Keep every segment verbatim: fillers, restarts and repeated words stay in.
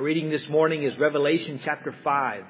Our reading this morning is Revelation chapter five.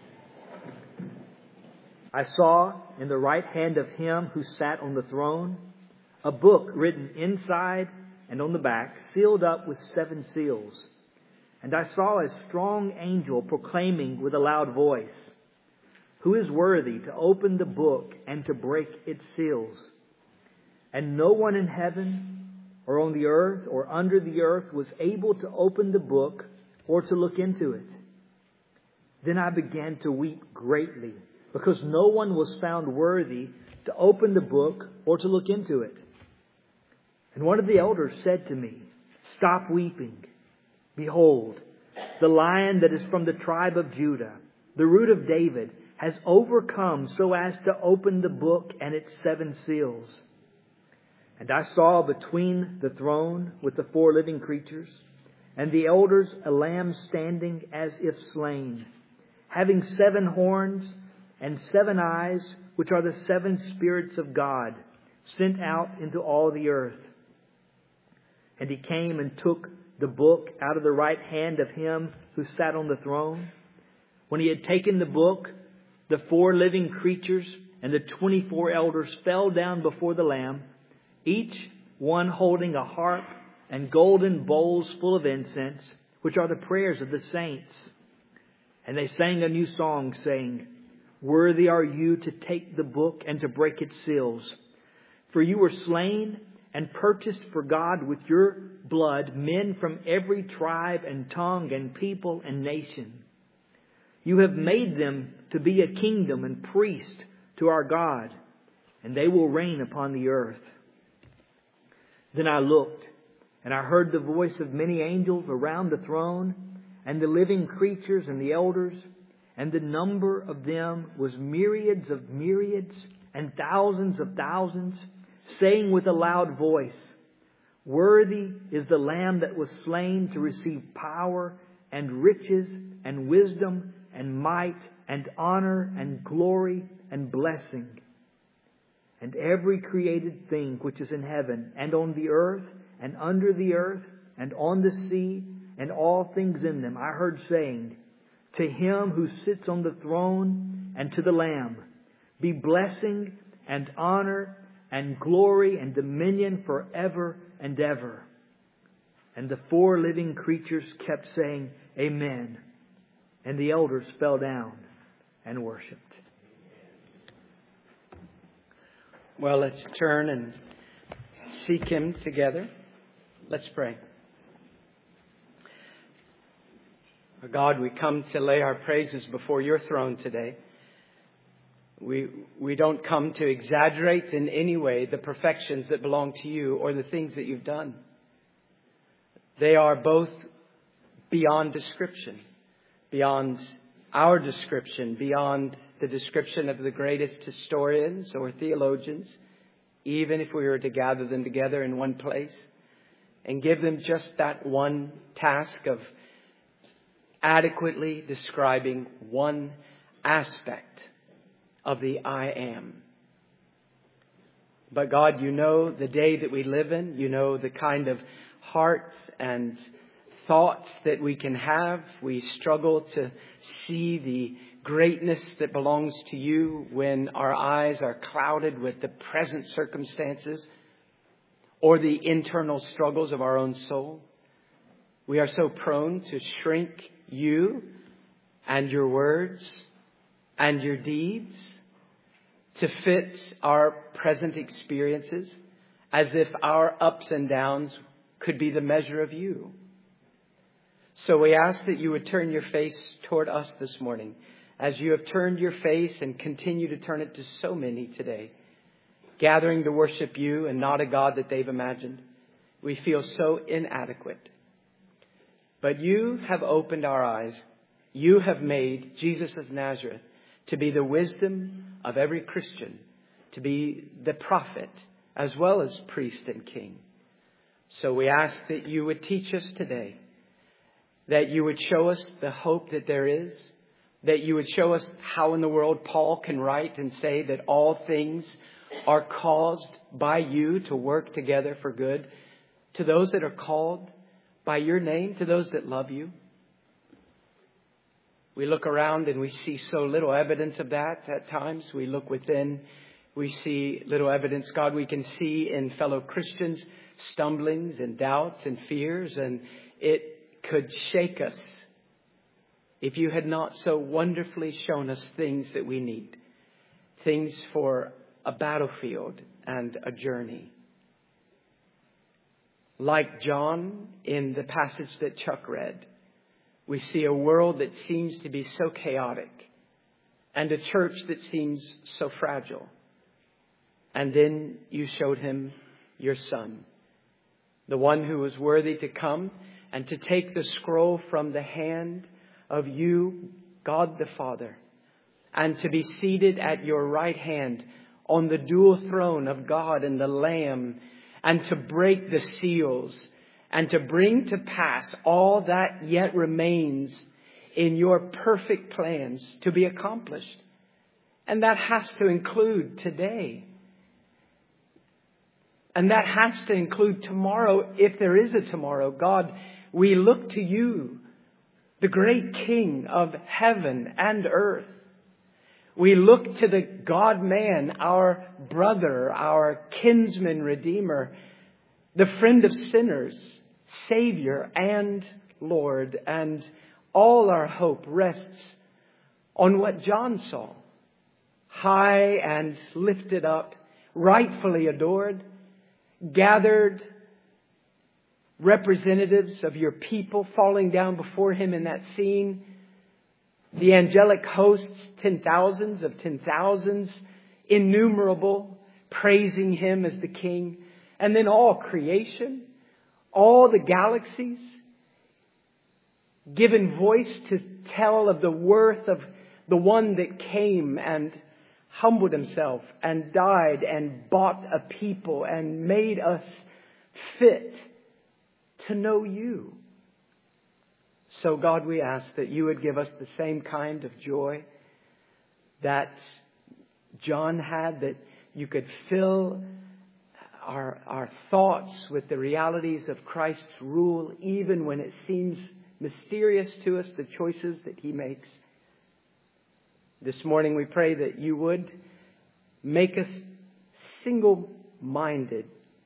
I saw in the right hand of him who sat on the throne a book written inside and on the back, sealed up with seven seals. And I saw a strong angel proclaiming with a loud voice, "Who is worthy to open the book and to break its seals?" And no one in heaven or on the earth or under the earth was able to open the book or to look into it. Then I began to weep greatly, because no one was found worthy to open the book or to look into it. And one of the elders said to me, "Stop weeping. Behold, the Lion that is from the tribe of Judah, the Root of David, has overcome so as to open the book and its seven seals." And I saw between the throne with the four living creatures and the elders a lamb standing as if slain, having seven horns and seven eyes, which are the seven spirits of God, sent out into all the earth. And he came and took the book out of the right hand of him who sat on the throne. When he had taken the book, the four living creatures and the twenty-four elders fell down before the Lamb, each one holding a harp and golden bowls full of incense, which are the prayers of the saints. And they sang a new song, saying, "Worthy are you to take the book and to break its seals. For you were slain and purchased for God with your blood men from every tribe and tongue and people and nation. You have made them to be a kingdom and priest to our God, and they will reign upon the earth." Then I looked, and I heard the voice of many angels around the throne, and the living creatures and the elders, and the number of them was myriads of myriads and thousands of thousands, saying with a loud voice, "Worthy is the Lamb that was slain to receive power and riches and wisdom and might and honor and glory and blessing." And every created thing which is in heaven and on the earth and under the earth and on the sea and all things in them, I heard saying, "To him who sits on the throne and to the Lamb be blessing and honor and glory and dominion forever and ever." And the four living creatures kept saying, "Amen." And the elders fell down and worshipped. Well, let's turn and seek Him together. Let's pray. Our God, we come to lay our praises before your throne today. We we don't come to exaggerate in any way the perfections that belong to you or the things that you've done. They are both beyond description, beyond our description, beyond the description of the greatest historians or theologians, even if we were to gather them together in one place and give them just that one task of adequately describing one aspect of the I am. But God, you know the day that we live in. You know the kind of hearts and thoughts that we can have. We struggle to see the greatness that belongs to you when our eyes are clouded with the present circumstances or the internal struggles of our own soul. We are so prone to shrink you and your words and your deeds to fit our present experiences as if our ups and downs could be the measure of you. So we ask that you would turn your face toward us this morning, as you have turned your face and continue to turn it to so many today, gathering to worship you and not a God that they've imagined. We feel so inadequate. But you have opened our eyes. You have made Jesus of Nazareth to be the wisdom of every Christian, to be the prophet as well as priest and king. So we ask that you would teach us today, that you would show us the hope that there is, that you would show us how in the world Paul can write and say that all things are caused by you to work together for good to those that are called by your name, to those that love you. We look around and we see so little evidence of that at times. We look within, we see little evidence. God, we can see in fellow Christians stumblings and doubts and fears, and it could shake us if you had not so wonderfully shown us things that we need. Things for a battlefield and a journey. Like John in the passage that Chuck read, we see a world that seems to be so chaotic and a church that seems so fragile. And then you showed him your Son, the one who was worthy to come and to take the scroll from the hand of you, God the Father, and to be seated at your right hand on the dual throne of God and the Lamb, and to break the seals and to bring to pass all that yet remains in your perfect plans to be accomplished. And that has to include today. And that has to include tomorrow, if there is a tomorrow. God, we look to you, the great King of heaven and earth. We look to the God-man, our brother, our kinsman redeemer, the friend of sinners, Savior and Lord. And all our hope rests on what John saw. High and lifted up, rightfully adored, gathered representatives of your people falling down before him in that scene. The angelic hosts, ten thousands of ten thousands, innumerable, praising him as the King. And then all creation, all the galaxies, given voice to tell of the worth of the one that came and humbled himself and died and bought a people and made us fit to know you. So God, we ask that you would give us the same kind of joy that John had, that you could fill our, our thoughts with the realities of Christ's rule, even when it seems mysterious to us, the choices that he makes. This morning we pray that you would make us single-minded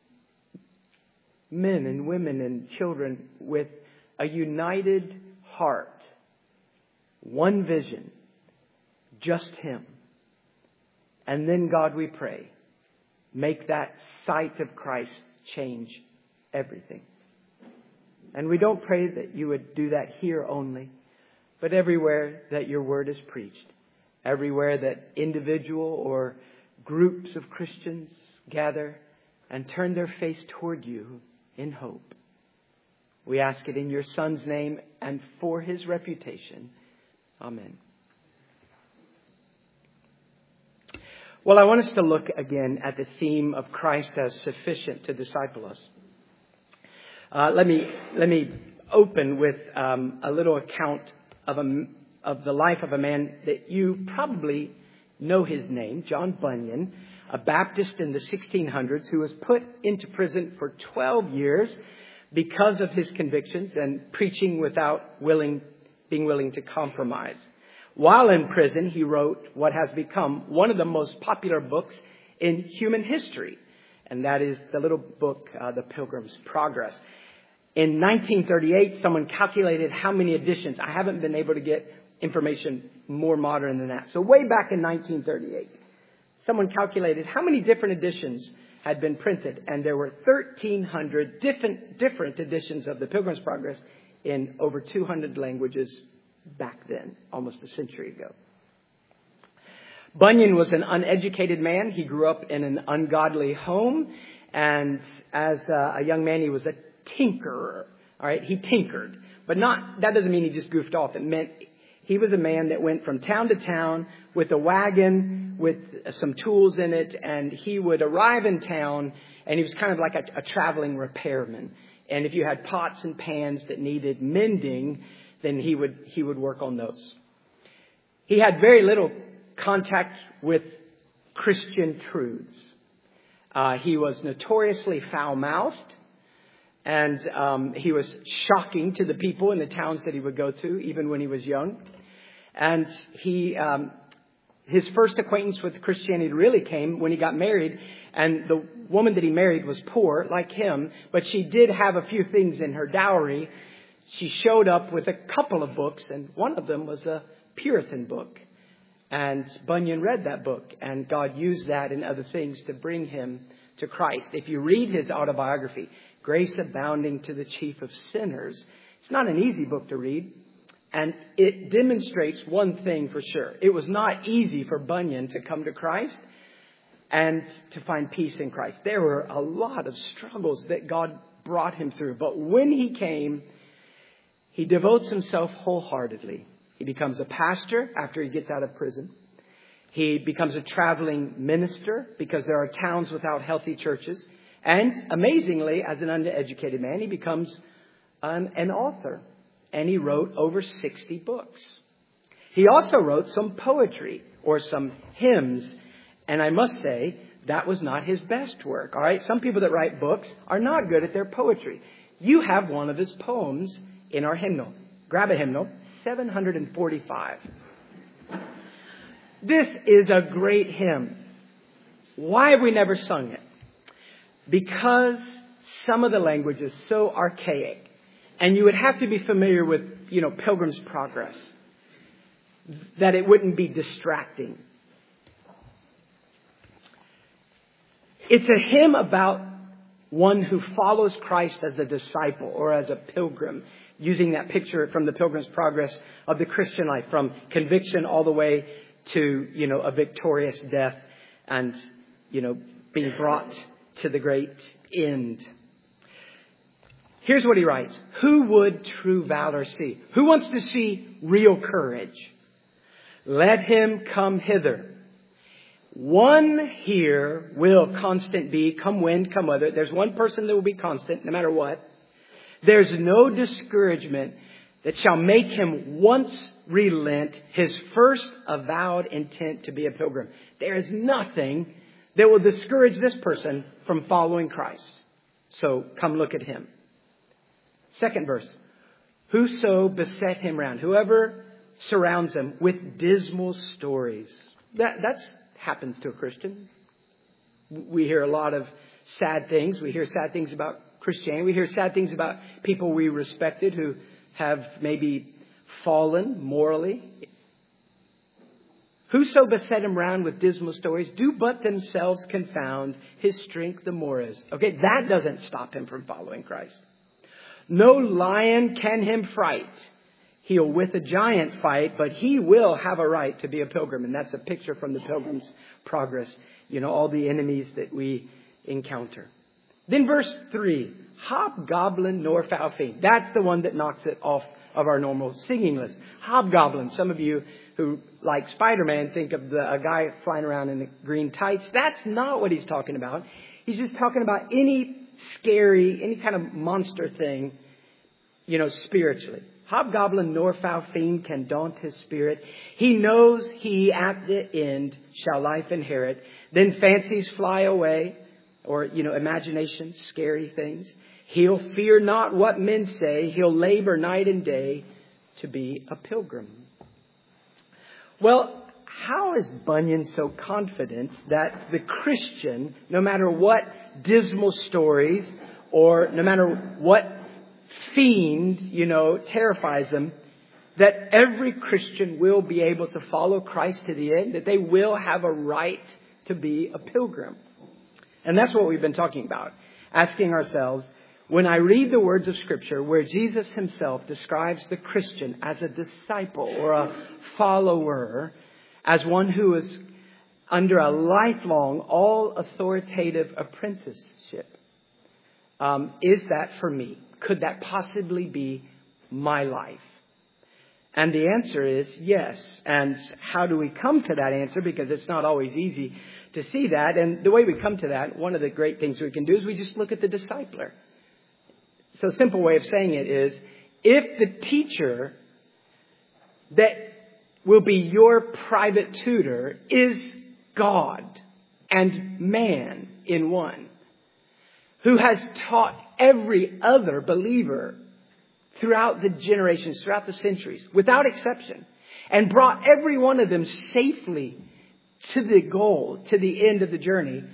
men and women and children with a united heart, one vision, just him. And then, God, we pray, make that sight of Christ change everything. And we don't pray that you would do that here only, but everywhere that your word is preached, everywhere that individual or groups of Christians gather and turn their face toward you in hope. We ask it in your Son's name and for his reputation. Amen. Well, I want us to look again at the theme of Christ as sufficient to disciple us. Uh, let me let me open with um, a little account of a, of the life of a man that you probably know his name, John Bunyan, a Baptist in the sixteen hundreds who was put into prison for twelve years because of his convictions and preaching without willing, being willing to compromise. While in prison, he wrote what has become one of the most popular books in human history, and that is the little book, uh, The Pilgrim's Progress. In nineteen thirty-eight, someone calculated how many editions. I haven't been able to get information more modern than that. So way back in nineteen thirty-eight, someone calculated how many different editions had been printed, and there were thirteen hundred different different editions of The Pilgrim's Progress in over two hundred languages back then, almost a century ago. Bunyan was an uneducated man. He grew up in an ungodly home, and as a young man, he was a tinkerer. All right, he tinkered, but not. That doesn't mean he just goofed off. It meant he was a man that went from town to town with a wagon with some tools in it, and he would arrive in town, and he was kind of like a, a traveling repairman. And if you had pots and pans that needed mending, then he would he would work on those. He had very little contact with Christian truths. Uh, he was notoriously foul-mouthed, and um, he was shocking to the people in the towns that he would go to, even when he was young. And he, um, his first acquaintance with Christianity really came when he got married. And the woman that he married was poor, like him, but she did have a few things in her dowry. She showed up with a couple of books, and one of them was a Puritan book. And Bunyan read that book, and God used that and other things to bring him to Christ. If you read his autobiography, Grace Abounding to the Chief of Sinners, it's not an easy book to read. And it demonstrates one thing for sure. It was not easy for Bunyan to come to Christ and to find peace in Christ. There were a lot of struggles that God brought him through. But when he came, he devotes himself wholeheartedly. He becomes a pastor after he gets out of prison. He becomes a traveling minister because there are towns without healthy churches. And amazingly, as an undereducated man, he becomes an, an author. And he wrote over sixty books. He also wrote some poetry or some hymns. And I must say, that was not his best work. All right. Some people that write books are not good at their poetry. You have one of his poems in our hymnal. Grab a hymnal. seven hundred forty-five. This is a great hymn. Why have we never sung it? Because some of the language is so archaic. And you would have to be familiar with, you know, Pilgrim's Progress, that it wouldn't be distracting. It's a hymn about one who follows Christ as a disciple or as a pilgrim, using that picture from the Pilgrim's Progress of the Christian life, from conviction all the way to, you know, a victorious death and, you know, being brought to the great end. Here's what he writes. Who would true valor see? Who wants to see real courage? Let him come hither. One here will constant be, come wind, come weather. There's one person that will be constant no matter what. There's no discouragement that shall make him once relent his first avowed intent to be a pilgrim. There is nothing that will discourage this person from following Christ. So come look at him. Second verse. Whoso beset him round, whoever surrounds him with dismal stories. That that's happens to a Christian. We hear a lot of sad things. We hear sad things about Christianity. We hear sad things about people we respected who have maybe fallen morally. Whoso beset him round with dismal stories do but themselves confound, his strength the more is. Okay, that doesn't stop him from following Christ. No lion can him fright. He'll with a giant fight, but he will have a right to be a pilgrim. And that's a picture from the Pilgrim's Progress. You know, all the enemies that we encounter. Then verse three, hobgoblin nor foul fiend. That's the one that knocks it off of our normal singing list. Hobgoblin. Some of you who like Spider-Man think of the, a guy flying around in the green tights. That's not what he's talking about. He's just talking about any scary, any kind of monster thing, you know, spiritually. Hobgoblin nor foul fiend can daunt his spirit. He knows he at the end shall life inherit. Then fancies fly away, or, you know, imaginations, scary things. He'll fear not what men say. He'll labor night and day to be a pilgrim. Well, how is Bunyan so confident that the Christian, no matter what dismal stories or no matter what fiend, you know, terrifies them, that every Christian will be able to follow Christ to the end, that they will have a right to be a pilgrim? And that's what we've been talking about, asking ourselves, when I read the words of Scripture where Jesus himself describes the Christian as a disciple or a follower, as one who is under a lifelong, all authoritative apprenticeship, um, is that for me? Could that possibly be my life? And the answer is yes. And how do we come to that answer? Because it's not always easy to see that. And the way we come to that, one of the great things we can do is we just look at the discipler. So a simple way of saying it is, if the teacher that will be your private tutor is God and man in one, who has taught every other believer throughout the generations, throughout the centuries, without exception. and brought every one of them safely to the goal, to the end of the journey.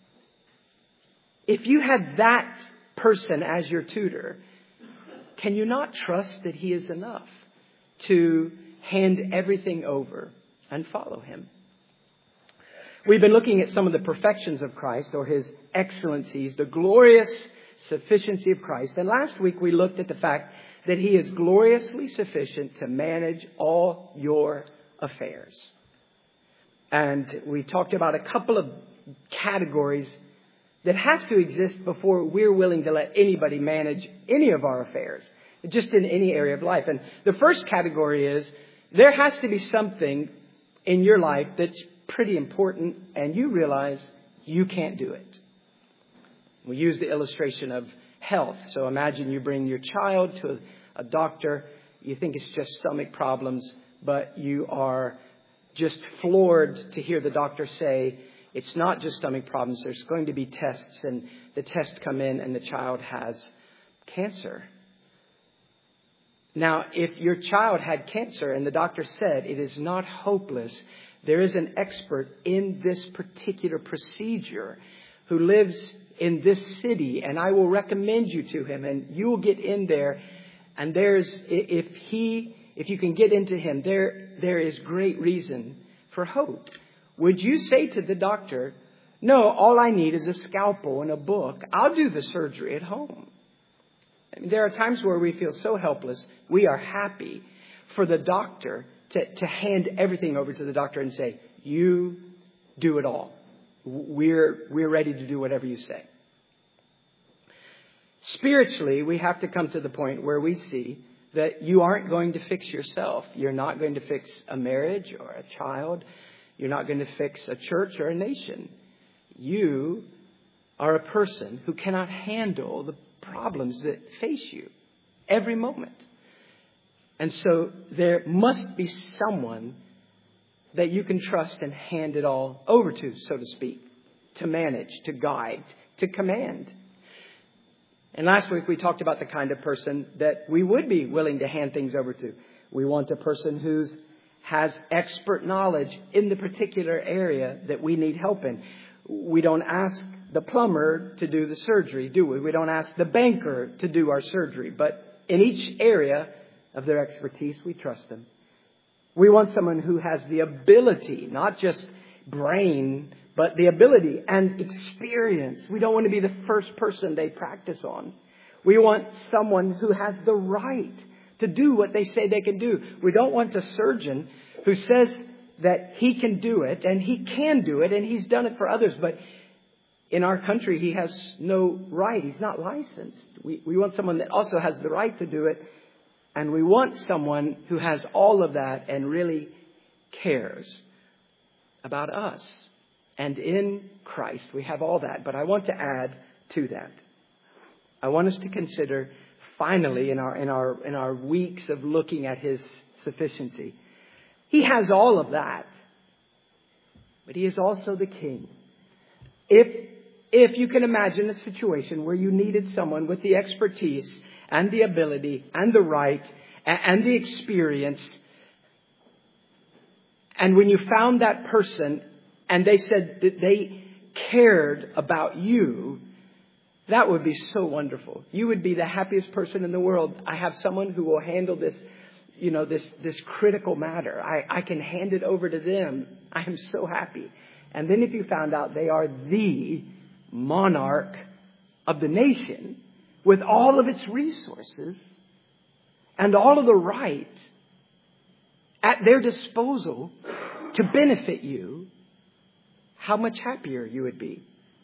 If you had that person as your tutor, can you not trust that he is enough to hand everything over and follow him? We've been looking at some of the perfections of Christ, or his excellencies, the glorious sufficiency of Christ. And last week we looked at the fact that he is gloriously sufficient to manage all your affairs. And we talked about a couple of categories that have to exist before we're willing to let anybody manage any of our affairs, just in any area of life. And the first category is there has to be something in your life that's pretty important and you realize you can't do it. We use the illustration of health. So imagine you bring your child to a, a doctor. You think it's just stomach problems, but you are just floored to hear the doctor say, it's not just stomach problems. There's going to be tests, and the tests come in and the child has cancer. Now, if your child had cancer and the doctor said it is not hopeless, there is an expert in this particular procedure who lives in this city, and I will recommend you to him, and you will get in there. And there's, if he, if you can get into him, there, there is great reason for hope. Would you say to the doctor, no, all I need is a scalpel and a book. I'll do the surgery at home. I mean, there are times where we feel so helpless. We are happy for the doctor to, to hand everything over to the doctor and say, you do it all. We're, we're ready to do whatever you say. Spiritually, we have to come to the point where we see that you aren't going to fix yourself. You're not going to fix a marriage or a child. You're not going to fix a church or a nation. You are a person who cannot handle the problems that face you every moment. And so there must be someone that you can trust and hand it all over to, so to speak, to manage, to guide, to command. And last week we talked about the kind of person that we would be willing to hand things over to. We want a person who has expert knowledge in the particular area that we need help in. We don't ask the plumber to do the surgery, do we? We don't ask the banker to do our surgery. But in each area of their expertise, we trust them. We want someone who has the ability, not just brain, but the ability and experience. We don't want to be the first person they practice on. We want someone who has the right to do what they say they can do. We don't want a surgeon who says that he can do it, and he can do it, and he's done it for others. But in our country, he has no right. He's not licensed. We, we want someone that also has the right to do it. And we want someone who has all of that and really cares about us. And in Christ, we have all that. But I want to add to that. I want us to consider, finally, in our in our in our weeks of looking at his sufficiency, he has all of that. But he is also the King. If if you can imagine a situation where you needed someone with the expertise and the ability and the right and the experience, and when you found that person and they said that they cared about you, that would be so wonderful. You would be the happiest person in the world. I have someone who will handle this, you know, this, this critical matter. I, I can hand it over to them. I am so happy. And then if you found out they are the monarch of the nation with all of its resources and all of the right at their disposal to benefit you, how much happier you would be.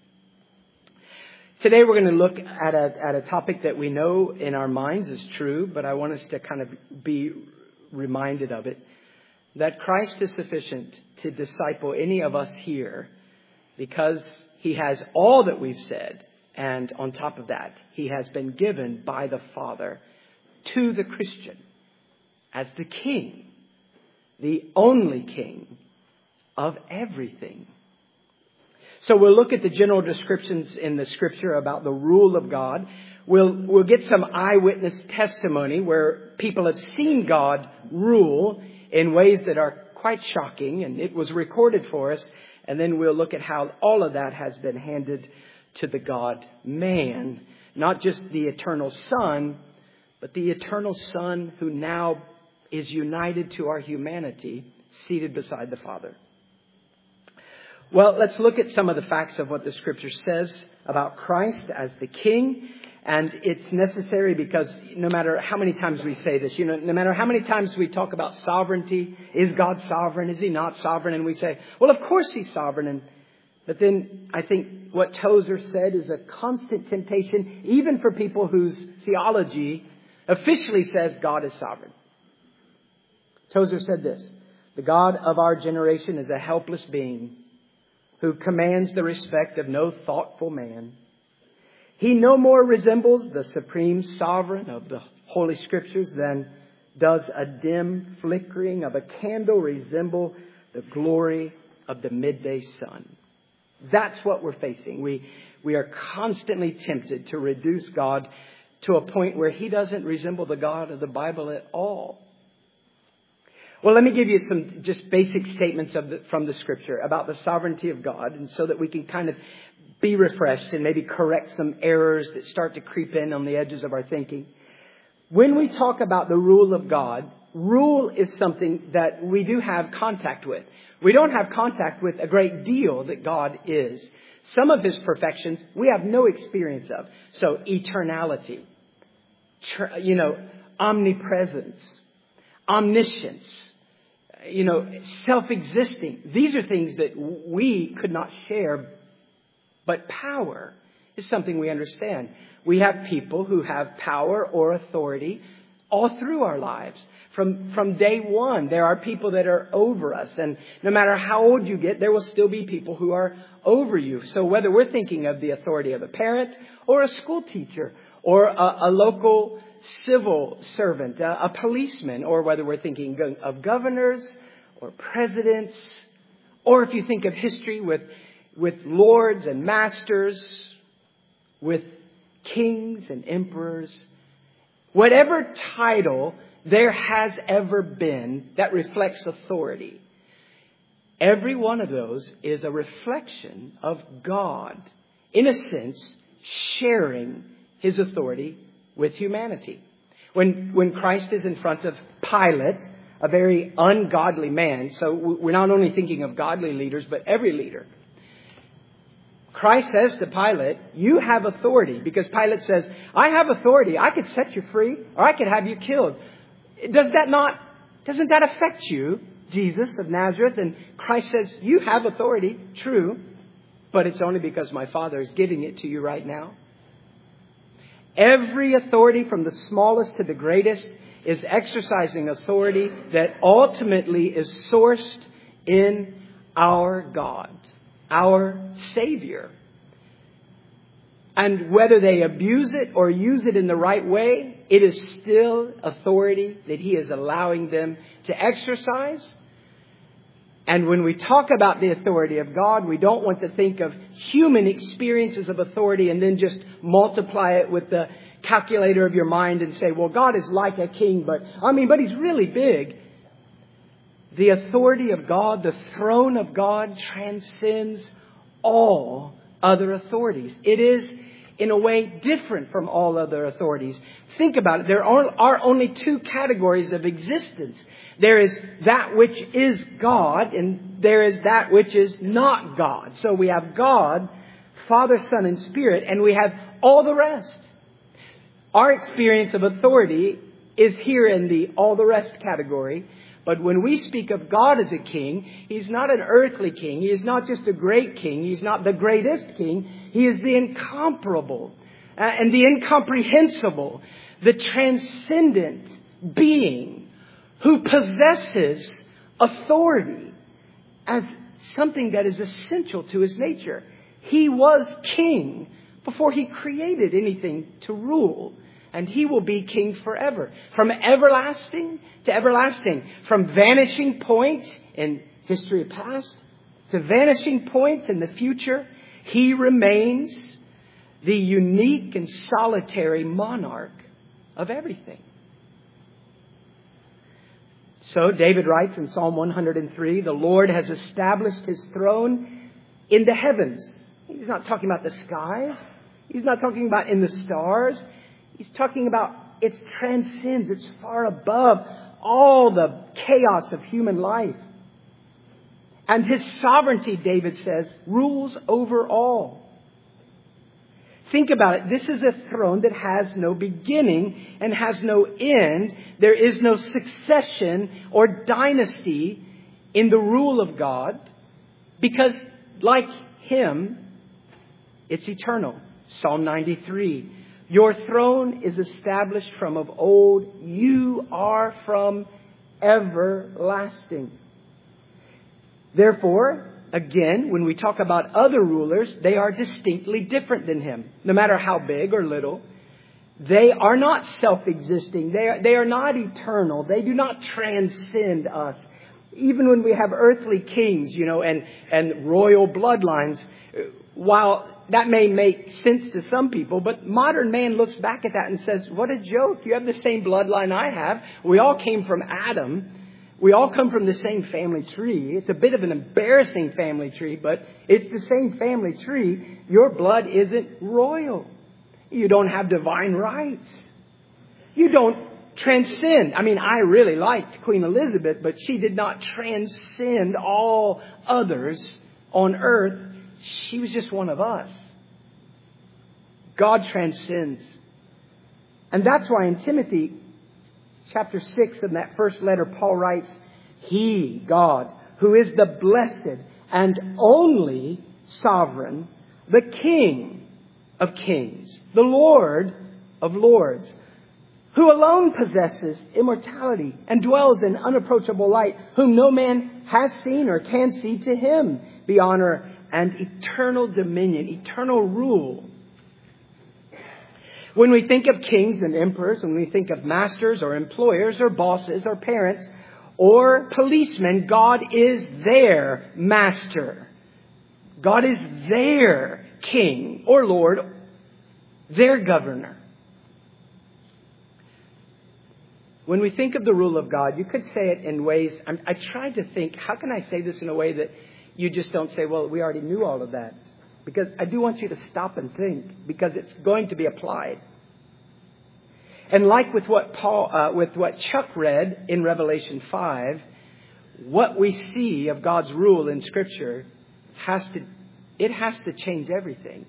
Today we're going to look at a, at a topic that we know in our minds is true, but I want us to kind of be reminded of it. That Christ is sufficient to disciple any of us here because he has all that we've said. And on top of that, he has been given by the Father to the Christian as the King, the only King of everything. So we'll look at the general descriptions in the Scripture about the rule of God. We'll, we'll get some eyewitness testimony where people have seen God rule in ways that are quite shocking, and it was recorded for us. And then we'll look at how all of that has been handed to the God-man. Not just the eternal Son, but the eternal Son who now is united to our humanity, seated beside the Father. Well, let's look at some of the facts of what the Scripture says about Christ as the King. And it's necessary because no matter how many times we say this, you know, no matter how many times we talk about sovereignty, is God sovereign? Is He not sovereign? And we say, well, of course He's sovereign. And, but then I think what Tozer said is a constant temptation, even for people whose theology officially says God is sovereign. Tozer said this: the God of our generation is a helpless being who commands the respect of no thoughtful man. He no more resembles the supreme sovereign of the Holy Scriptures than does a dim flickering of a candle resemble the glory of the midday sun. That's what we're facing. We, we are constantly tempted to reduce God to a point where He doesn't resemble the God of the Bible at all. Well, let me give you some just basic statements of the, from the Scripture about the sovereignty of God, and so that we can kind of be refreshed and maybe correct some errors that start to creep in on the edges of our thinking. When we talk about the rule of God, rule is something that we do have contact with. We don't have contact with a great deal that God is. Some of His perfections we have no experience of. So eternality, you know, omnipresence, omniscience, you know, self-existing. These are things that we could not share. But power is something we understand. We have people who have power or authority all through our lives. From, from day one, there are people that are over us. And no matter how old you get, there will still be people who are over you. So whether we're thinking of the authority of a parent or a school teacher or a, a local civil servant, a, a policeman, or whether we're thinking of governors or presidents, or if you think of history with with lords and masters, with kings and emperors, whatever title there has ever been that reflects authority, every one of those is a reflection of God, in a sense, sharing His authority with humanity. When, when Christ is in front of Pilate, a very ungodly man, so we're not only thinking of godly leaders, but every leader, Christ says to Pilate, you have authority, because Pilate says, I have authority. I could set you free, or I could have you killed. Does that not, doesn't that affect you, Jesus of Nazareth? And Christ says, you have authority, true, but it's only because my Father is giving it to you right now. Every authority, from the smallest to the greatest, is exercising authority that ultimately is sourced in our God, our Savior. And whether they abuse it or use it in the right way, it is still authority that He is allowing them to exercise. And when we talk about the authority of God, we don't want to think of human experiences of authority and then just multiply it with the calculator of your mind and say, well, God is like a king, but I mean, but He's really big. The authority of God, the throne of God, transcends all other authorities. It is, in a way, different from all other authorities. Think about it. There are only two categories of existence. There is that which is God, and there is that which is not God. So we have God, Father, Son, and Spirit, and we have all the rest. Our experience of authority is here in the all the rest category. But when we speak of God as a king, He's not an earthly king. He is not just a great king. He's not the greatest king. He is the incomparable uh, and the incomprehensible, the transcendent being who possesses authority as something that is essential to His nature. He was king before He created anything to rule. And He will be king forever. From everlasting to everlasting. From vanishing point in history past to vanishing point in the future, He remains the unique and solitary monarch of everything. So David writes in Psalm one hundred three, the Lord has established his throne in the heavens. He's not talking about the skies. He's not talking about in the stars. He's talking about it transcends. It's far above all the chaos of human life. And his sovereignty, David says, rules over all. Think about it. This is a throne that has no beginning and has no end. There is no succession or dynasty in the rule of God because, like him, it's eternal. Psalm ninety-three. Your throne is established from of old. You are from everlasting. Therefore, again, when we talk about other rulers, they are distinctly different than him, no matter how big or little. They are not self-existing. They are, they are not eternal. They do not transcend us. Even when we have earthly kings, you know, and, and royal bloodlines, while that may make sense to some people, but modern man looks back at that and says, what a joke. You have the same bloodline I have. We all came from Adam. We all come from the same family tree. It's a bit of an embarrassing family tree, but it's the same family tree. Your blood isn't royal. You don't have divine rights. You don't transcend. I mean, I really liked Queen Elizabeth, but she did not transcend all others on earth. She was just one of us. God transcends. And that's why in Timothy chapter six, in that first letter, Paul writes, He, God, who is the blessed and only sovereign, the King of kings, the Lord of lords, who alone possesses immortality and dwells in unapproachable light, whom no man has seen or can see, to him be honor and eternal dominion, eternal rule. When we think of kings and emperors, when we think of masters or employers or bosses or parents or policemen, God is their master. God is their king or Lord, their governor. When we think of the rule of God, you could say it in ways, I'm, I tried to think, how can I say this in a way that you just don't say, well, we already knew all of that. Because I do want you to stop and think, because it's going to be applied. And like with what Paul, uh, with what Chuck read in Revelation five, what we see of God's rule in Scripture has to, it has to change everything.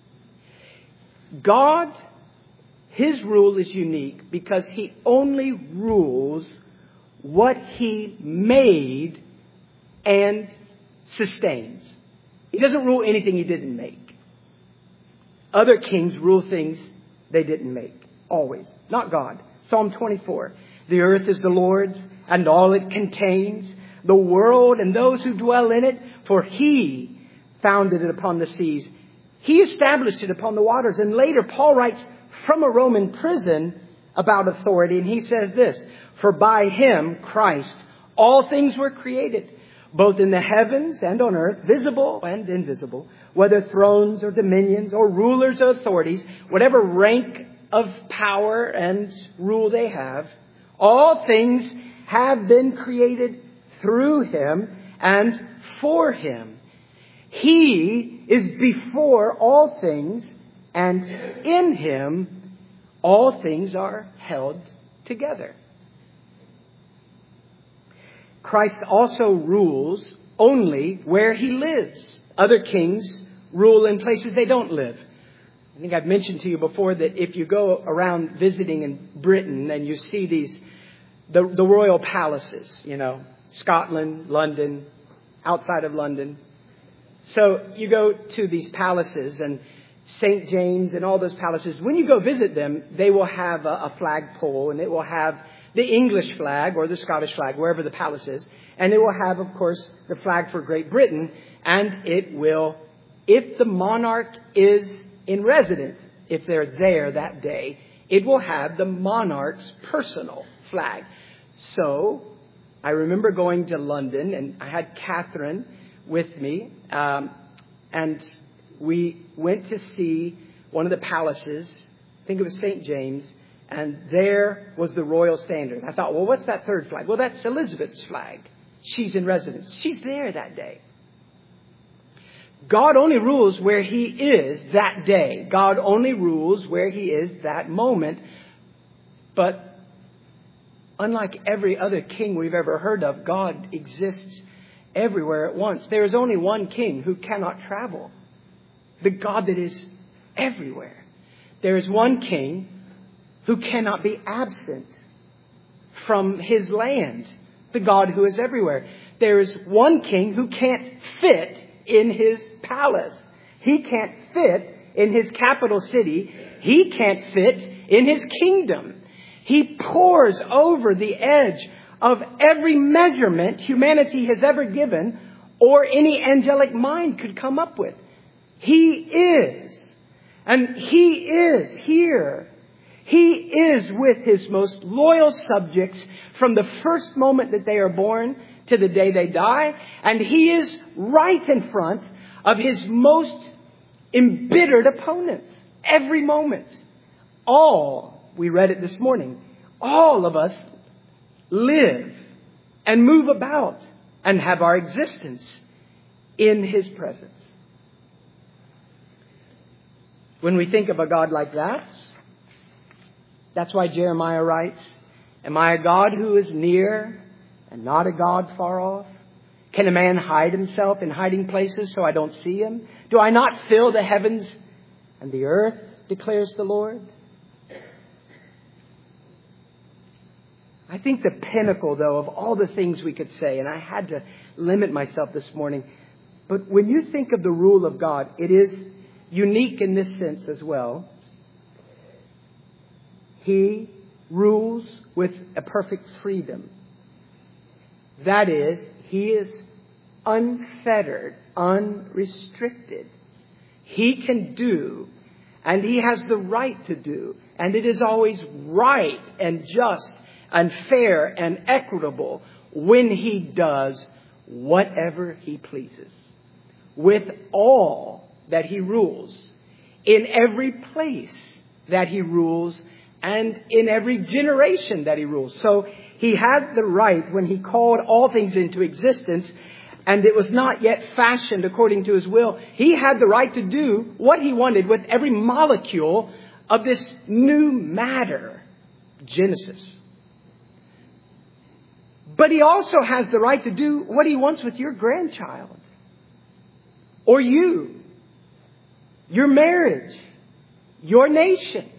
God, His rule is unique because He only rules what He made and sustains. He doesn't rule anything He didn't make. Other kings rule things they didn't make. Always. Not God. Psalm twenty-four. The earth is the Lord's and all it contains, the world and those who dwell in it, for He founded it upon the seas. He established it upon the waters. And later Paul writes from a Roman prison about authority, and he says this, for by Him, Christ, all things were created, both in the heavens and on earth, visible and invisible, whether thrones or dominions or rulers or authorities, whatever rank of power and rule they have, all things have been created through Him and for Him. He is before all things, and in Him all things are held together. Christ also rules only where He lives. Other kings rule in places they don't live. I think I've mentioned to you before that if you go around visiting in Britain and you see these, the, the royal palaces, you know, Scotland, London, outside of London. So you go to these palaces and Saint James and all those palaces. When you go visit them, they will have a, a flagpole, and it will have the English flag or the Scottish flag, wherever the palace is. And it will have, of course, the flag for Great Britain. And it will, if the monarch is in residence, if they're there that day, it will have the monarch's personal flag. So I remember going to London, and I had Catherine with me, um, and we went to see one of the palaces. I think it was Saint James, And there was the royal standard. I thought, well, what's that third flag? Well, that's Elizabeth's flag. She's in residence. She's there that day. God only rules where He is that day. God only rules where He is that moment. But unlike every other king we've ever heard of, God exists everywhere at once. There is only one king who cannot travel. The God that is everywhere. There is one king who cannot be absent from His land. The God who is everywhere. There is one king who can't fit in His palace. He can't fit in His capital city. He can't fit in His kingdom. He pours over the edge of every measurement humanity has ever given or any angelic mind could come up with. He is. And He is here. He is with His most loyal subjects from the first moment that they are born to the day they die. And He is right in front of His most embittered opponents. Every moment. All, we read it this morning, all of us live and move about and have our existence in His presence. When we think of a God like that, that's why Jeremiah writes, am I a God who is near and not a God far off? Can a man hide himself in hiding places so I don't see him? Do I not fill the heavens and the earth, declares the Lord? I think the pinnacle, though, of all the things we could say, and I had to limit myself this morning, but when you think of the rule of God, it is unique in this sense as well. He rules with a perfect freedom. That is, He is unfettered, unrestricted. He can do, and He has the right to do, and it is always right and just and fair and equitable when He does whatever He pleases. With all that He rules, in every place that He rules, and in every generation that He rules. So He had the right when He called all things into existence, and it was not yet fashioned according to His will. He had the right to do what He wanted with every molecule of this new matter. Genesis. But He also has the right to do what He wants with your grandchild. Or you. Your marriage. Your nation.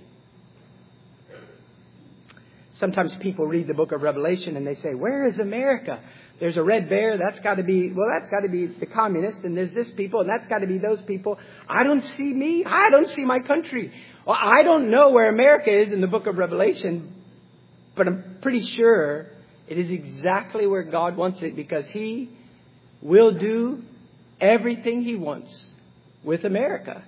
Sometimes people read the book of Revelation and they say, where is America? There's a red bear. That's got to be, well, that's got to be the communists. And there's this people and that's got to be those people. I don't see me. I don't see my country. Well, I don't know where America is in the book of Revelation, but I'm pretty sure it is exactly where God wants it, because He will do everything He wants with America.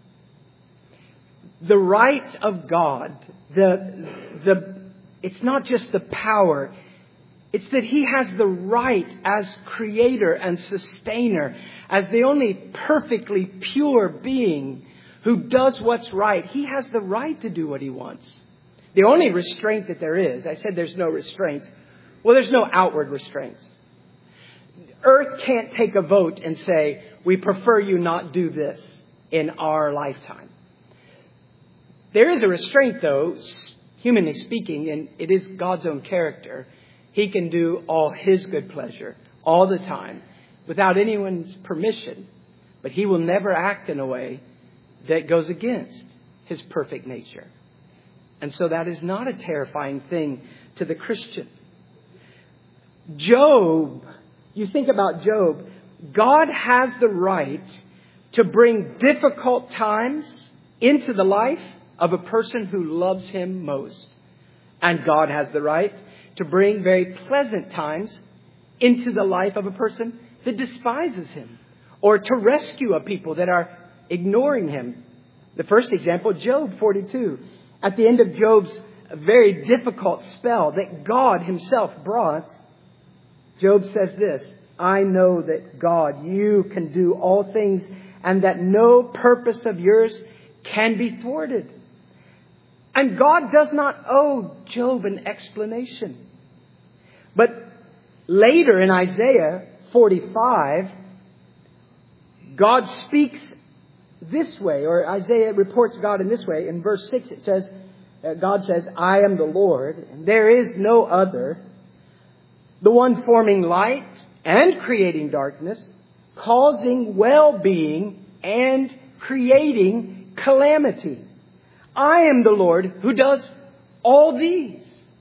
The right of God, the, the, it's not just the power. It's that He has the right as creator and sustainer, as the only perfectly pure being who does what's right. He has the right to do what He wants. The only restraint that there is, I said there's no restraint. Well, there's no outward restraints. Earth can't take a vote and say, we prefer you not do this in our lifetime. There is a restraint, though, humanly speaking, and it is God's own character. He can do all His good pleasure all the time without anyone's permission. But He will never act in a way that goes against His perfect nature. And so that is not a terrifying thing to the Christian. Job, you think about Job, God has the right to bring difficult times into the life of a person who loves Him most. And God has the right to bring very pleasant times into the life of a person that despises Him, or to rescue a people that are ignoring Him. The first example, Job forty-two. At the end of Job's very difficult spell that God Himself brought, Job says this, I know that God, you can do all things, and that no purpose of yours can be thwarted. And God does not owe Job an explanation. But later in Isaiah forty-five, God speaks this way, or Isaiah reports God in this way. In verse six it says, uh, God says, I am the Lord, and there is no other, the one forming light and creating darkness, causing well-being and creating calamity. I am the Lord who does all these.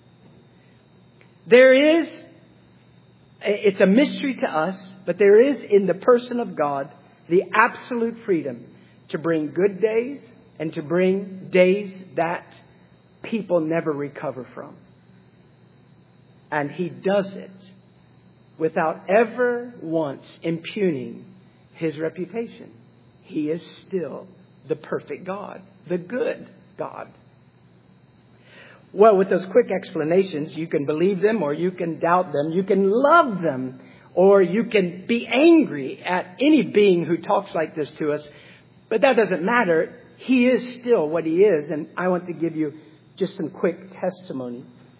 There is, it's a mystery to us, but there is in the person of God the absolute freedom to bring good days and to bring days that people never recover from. And He does it without ever once impugning His reputation. He is still the perfect God, the good God. Well, with those quick explanations, you can believe them or you can doubt them. You can love them or you can be angry at any being who talks like this to us. But that doesn't matter. He is still what He is. And I want to give you just some quick testimony.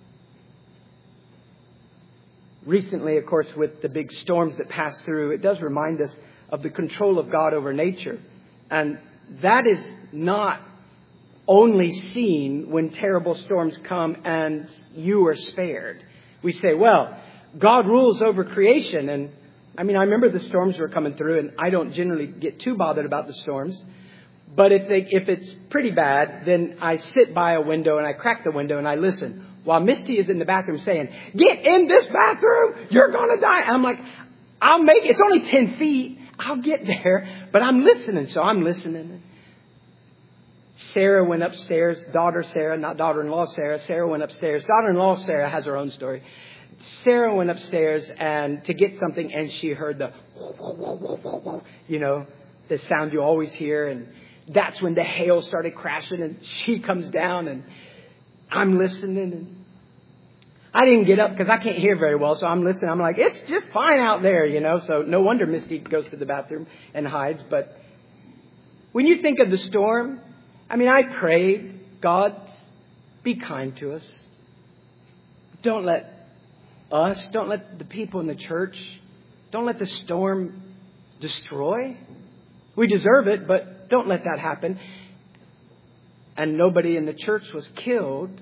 Recently, of course, with the big storms that pass through, it does remind us of the control of God over nature. And that is not only seen when terrible storms come and you are spared. We say, well, God rules over creation. And I mean, I remember the storms were coming through, and I don't generally get too bothered about the storms. But if they, if it's pretty bad, then I sit by a window and I crack the window and I listen. While Misty is in the bathroom saying, get in this bathroom, you're going to die. And I'm like, I'll make it. It's only ten feet. I'll get there. But I'm listening. So I'm listening. Sarah went upstairs. Daughter Sarah, not daughter-in-law Sarah. Sarah went upstairs. Daughter-in-law Sarah has her own story. Sarah went upstairs and to get something, and she heard the, you know, the sound you always hear. And that's when the hail started crashing, and she comes down, and I'm listening. And I didn't get up because I can't hear very well. So I'm listening. I'm like, it's just fine out there, you know. So no wonder Misty goes to the bathroom and hides. But when you think of the storm, I mean, I prayed, God, be kind to us. Don't let us, don't let the people in the church, don't let the storm destroy. We deserve it, but don't let that happen. And nobody in the church was killed.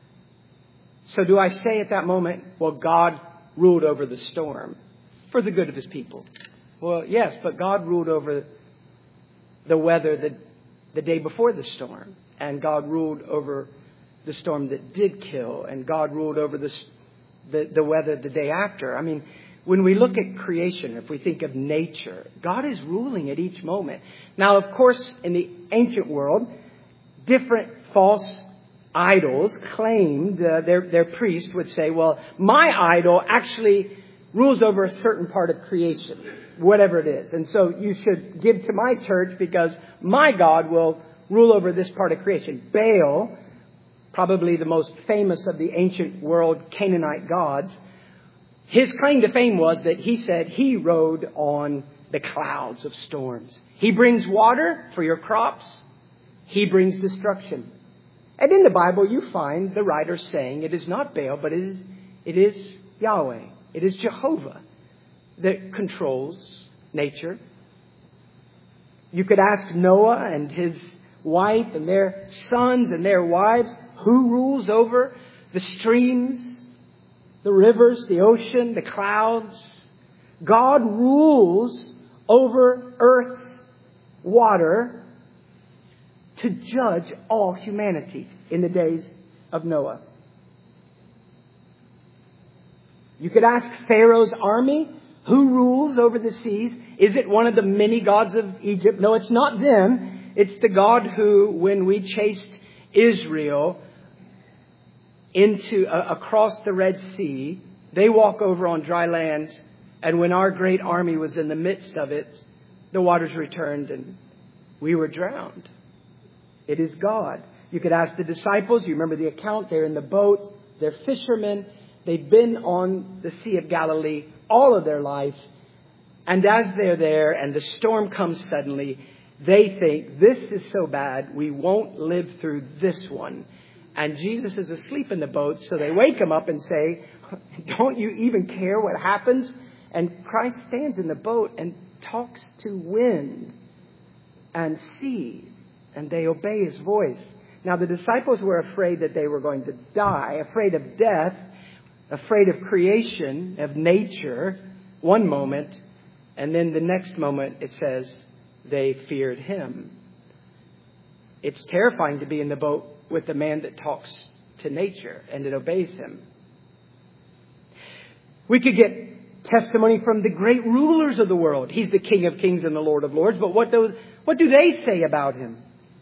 So do I say at that moment, well, God ruled over the storm for the good of His people? Well, yes, but God ruled over the weather the, the day before the storm. And God ruled over the storm that did kill. And God ruled over the, the, the weather the day after. I mean, when we look at creation, if we think of nature, God is ruling at each moment. Now, of course, in the ancient world, different false idols claimed, uh, their, their priest would say, well, my idol actually rules over a certain part of creation, whatever it is. And so you should give to my church because my God will rule over this part of creation. Baal, probably the most famous of the ancient world Canaanite gods, his claim to fame was that he said he rode on the clouds of storms. He brings water for your crops. He brings destruction. And in the Bible, you find the writer saying it is not Baal, but it is, it is Yahweh. It is Jehovah that controls nature. You could ask Noah and his wife and their sons and their wives, who rules over the streams, the rivers, the ocean, the clouds. God rules over earth's water to judge all humanity in the days of Noah. You could ask Pharaoh's army, who rules over the seas? Is it one of the many gods of Egypt? No, it's not them. It's the God who, when we chased Israel into uh, across the Red Sea, they walk over on dry land. And when our great army was in the midst of it, the waters returned and we were drowned. It is God. You could ask the disciples. You remember the account. They're in the boat. They're fishermen. They've been on the Sea of Galilee all of their life. And as they're there and the storm comes suddenly, they think, this is so bad, we won't live through this one. And Jesus is asleep in the boat, so they wake him up and say, don't you even care what happens? And Christ stands in the boat and talks to wind and sea, and they obey his voice. Now the disciples were afraid that they were going to die, afraid of death, afraid of creation, of nature, one moment, and then the next moment it says they feared him. It's terrifying to be in the boat with the man that talks to nature and that obeys him. We could get testimony from the great rulers of the world. He's the King of Kings and the Lord of Lords. But what do, what do they say about him?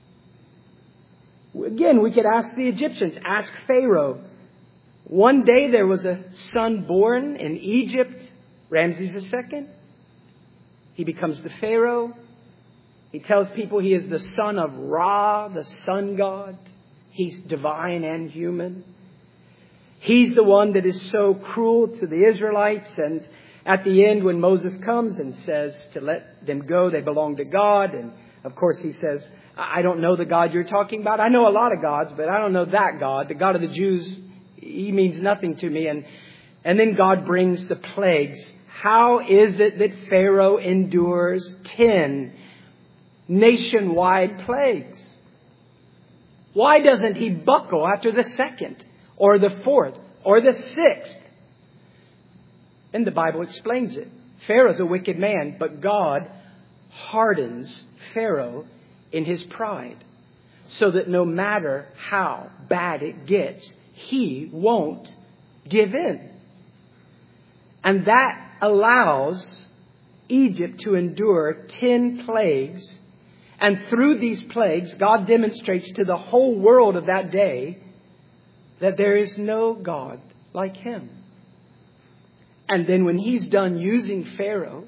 Again, we could ask the Egyptians. Ask Pharaoh. One day there was a son born in Egypt, Ramses the Second. He becomes the Pharaoh. He tells people he is the son of Ra, the sun god. He's divine and human. He's the one that is so cruel to the Israelites. And at the end, when Moses comes and says to let them go, they belong to God. And of course, he says, I don't know the God you're talking about. I know a lot of gods, but I don't know that God. The God of the Jews, he means nothing to me. And, and then God brings the plagues. How is it that Pharaoh endures ten nationwide plagues? Why doesn't he buckle after the second or the fourth or the sixth? And the Bible explains it. Pharaoh's a wicked man, but God hardens Pharaoh in his pride so that no matter how bad it gets, he won't give in. And that allows Egypt to endure ten plagues. And through these plagues, God demonstrates to the whole world of that day that there is no God like him. And then when he's done using Pharaoh,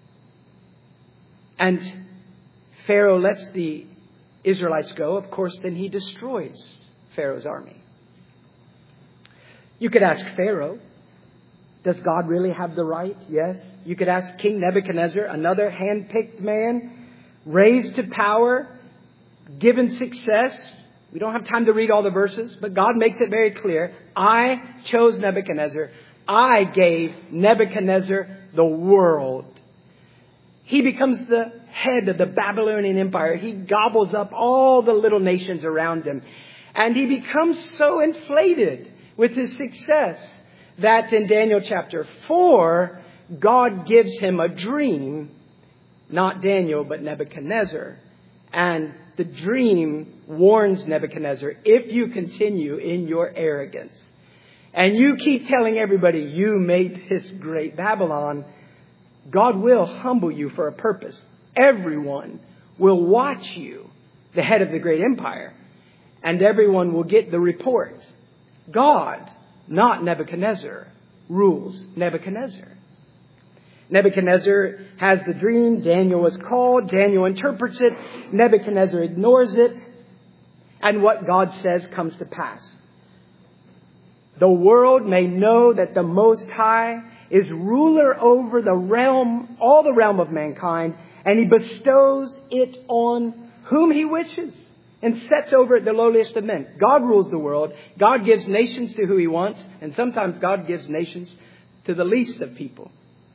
and Pharaoh lets the Israelites go, of course, then he destroys Pharaoh's army. You could ask Pharaoh, does God really have the right? Yes. You could ask King Nebuchadnezzar, another hand-picked man, raised to power, given success. We don't have time to read all the verses, but God makes it very clear. I chose Nebuchadnezzar. I gave Nebuchadnezzar the world. He becomes the head of the Babylonian Empire. He gobbles up all the little nations around him. And he becomes so inflated with his success that in Daniel chapter four, God gives him a dream. Not Daniel, but Nebuchadnezzar. And the dream warns Nebuchadnezzar, if you continue in your arrogance and you keep telling everybody you made this great Babylon, God will humble you for a purpose. Everyone will watch you, the head of the great empire, and everyone will get the report. God, not Nebuchadnezzar, rules Nebuchadnezzar. Nebuchadnezzar has the dream. Daniel is called. Daniel interprets it. Nebuchadnezzar ignores it. And what God says comes to pass. The world may know that the Most High is ruler over the realm, all the realm of mankind, and he bestows it on whom he wishes and sets over it the lowliest of men. God rules the world. God gives nations to who he wants, and sometimes God gives nations to the least of people.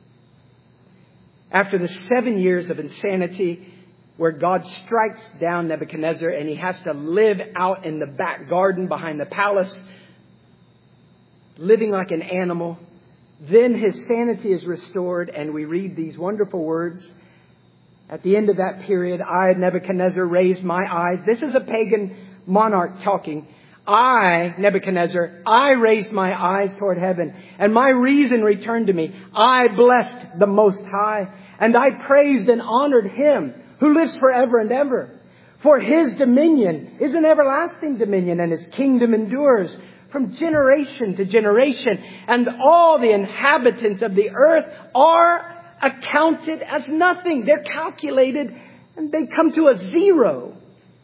After the seven years of insanity where God strikes down Nebuchadnezzar and he has to live out in the back garden behind the palace, living like an animal, then his sanity is restored and we read these wonderful words. At the end of that period, I, Nebuchadnezzar, raised my eyes. This is a pagan monarch talking. I, Nebuchadnezzar, I raised my eyes toward heaven, and my reason returned to me. I blessed the Most High, and I praised and honored him who lives forever and ever. For his dominion is an everlasting dominion, and his kingdom endures from generation to generation. And all the inhabitants of the earth are accounted as nothing. They're calculated, and they come to a zero.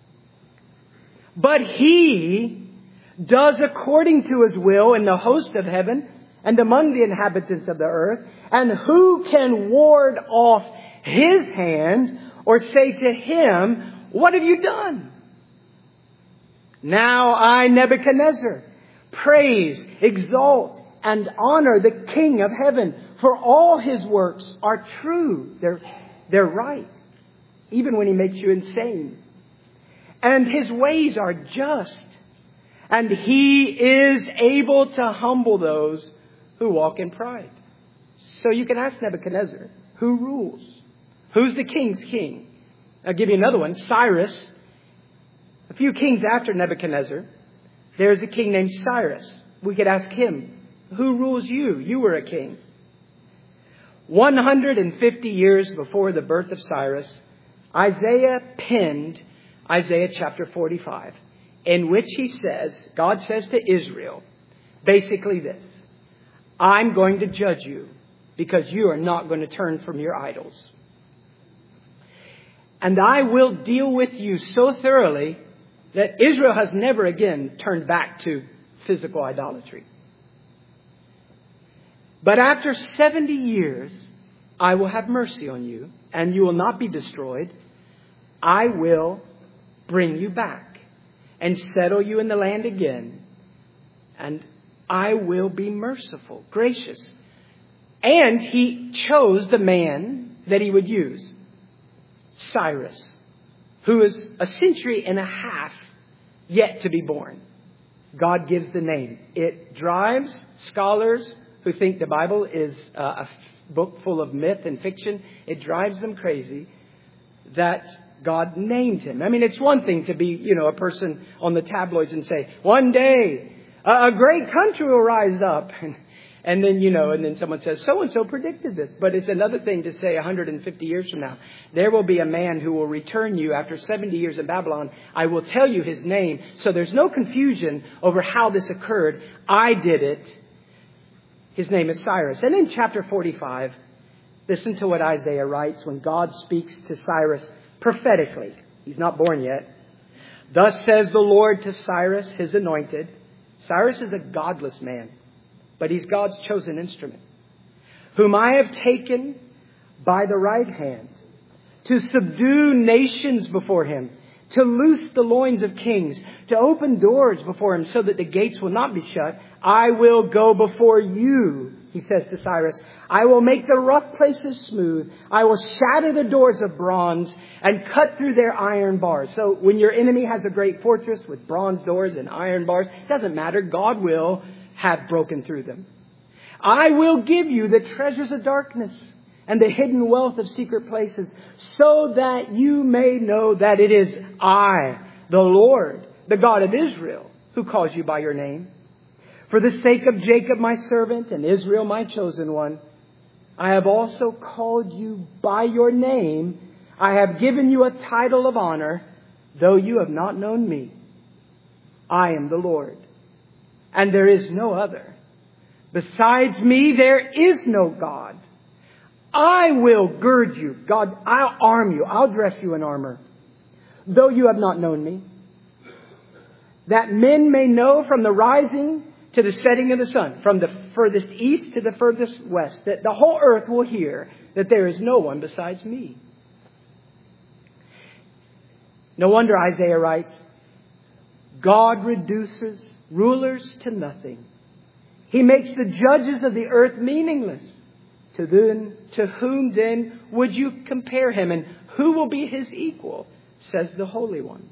But he does according to his will in the host of heaven and among the inhabitants of the earth. And who can ward off his hand or say to him, what have you done? Now I, Nebuchadnezzar, praise, exalt, and honor the King of heaven, for all his works are true. They're, they're right, even when he makes you insane. And his ways are just. And he is able to humble those who walk in pride. So you can ask Nebuchadnezzar, who rules? Who's the king's king? I'll give you another one. Cyrus. A few kings after Nebuchadnezzar, there's a king named Cyrus. We could ask him, who rules you? You were a king. one hundred fifty years before the birth of Cyrus, Isaiah penned Isaiah chapter forty-five, in which he says, God says to Israel, basically this: I'm going to judge you because you are not going to turn from your idols. And I will deal with you so thoroughly that Israel has never again turned back to physical idolatry. But after seventy years, I will have mercy on you, and you will not be destroyed. I will bring you back and settle you in the land again. And I will be merciful, gracious. And he chose the man that he would use, Cyrus, who is a century and a half yet to be born. God gives the name. It drives scholars who think the Bible is a book full of myth and fiction. It drives them crazy that God named him. I mean, it's one thing to be, you know, a person on the tabloids and say, one day a great country will rise up. And, and then, you know, and then someone says, so-and-so predicted this. But it's another thing to say one hundred fifty years from now, there will be a man who will return you after seventy years in Babylon. I will tell you his name. So there's no confusion over how this occurred. I did it. His name is Cyrus. And in chapter forty-five, listen to what Isaiah writes when God speaks to Cyrus prophetically. He's not born yet. Thus says the Lord to Cyrus, his anointed. Cyrus is a godless man, but he's God's chosen instrument, whom I have taken by the right hand to subdue nations before him, to loose the loins of kings, to open doors before him so that the gates will not be shut. I will go before you, he says to Cyrus. I will make the rough places smooth. I will shatter the doors of bronze and cut through their iron bars. So when your enemy has a great fortress with bronze doors and iron bars, it doesn't matter. God will have broken through them. I will give you the treasures of darkness and the hidden wealth of secret places, so that you may know that it is I, the Lord, the God of Israel, who calls you by your name. For the sake of Jacob, my servant, and Israel, my chosen one, I have also called you by your name. I have given you a title of honor, though you have not known me. I am the Lord, and there is no other. Besides me, there is no God. I will gird you. God, I'll arm you. I'll dress you in armor, though you have not known me. That men may know from the rising to the setting of the sun, from the furthest east to the furthest west, that the whole earth will hear that there is no one besides me. No wonder Isaiah writes, God reduces rulers to nothing. He makes the judges of the earth meaningless. To then, to whom then would you compare him? And who will be his equal? Says the Holy One.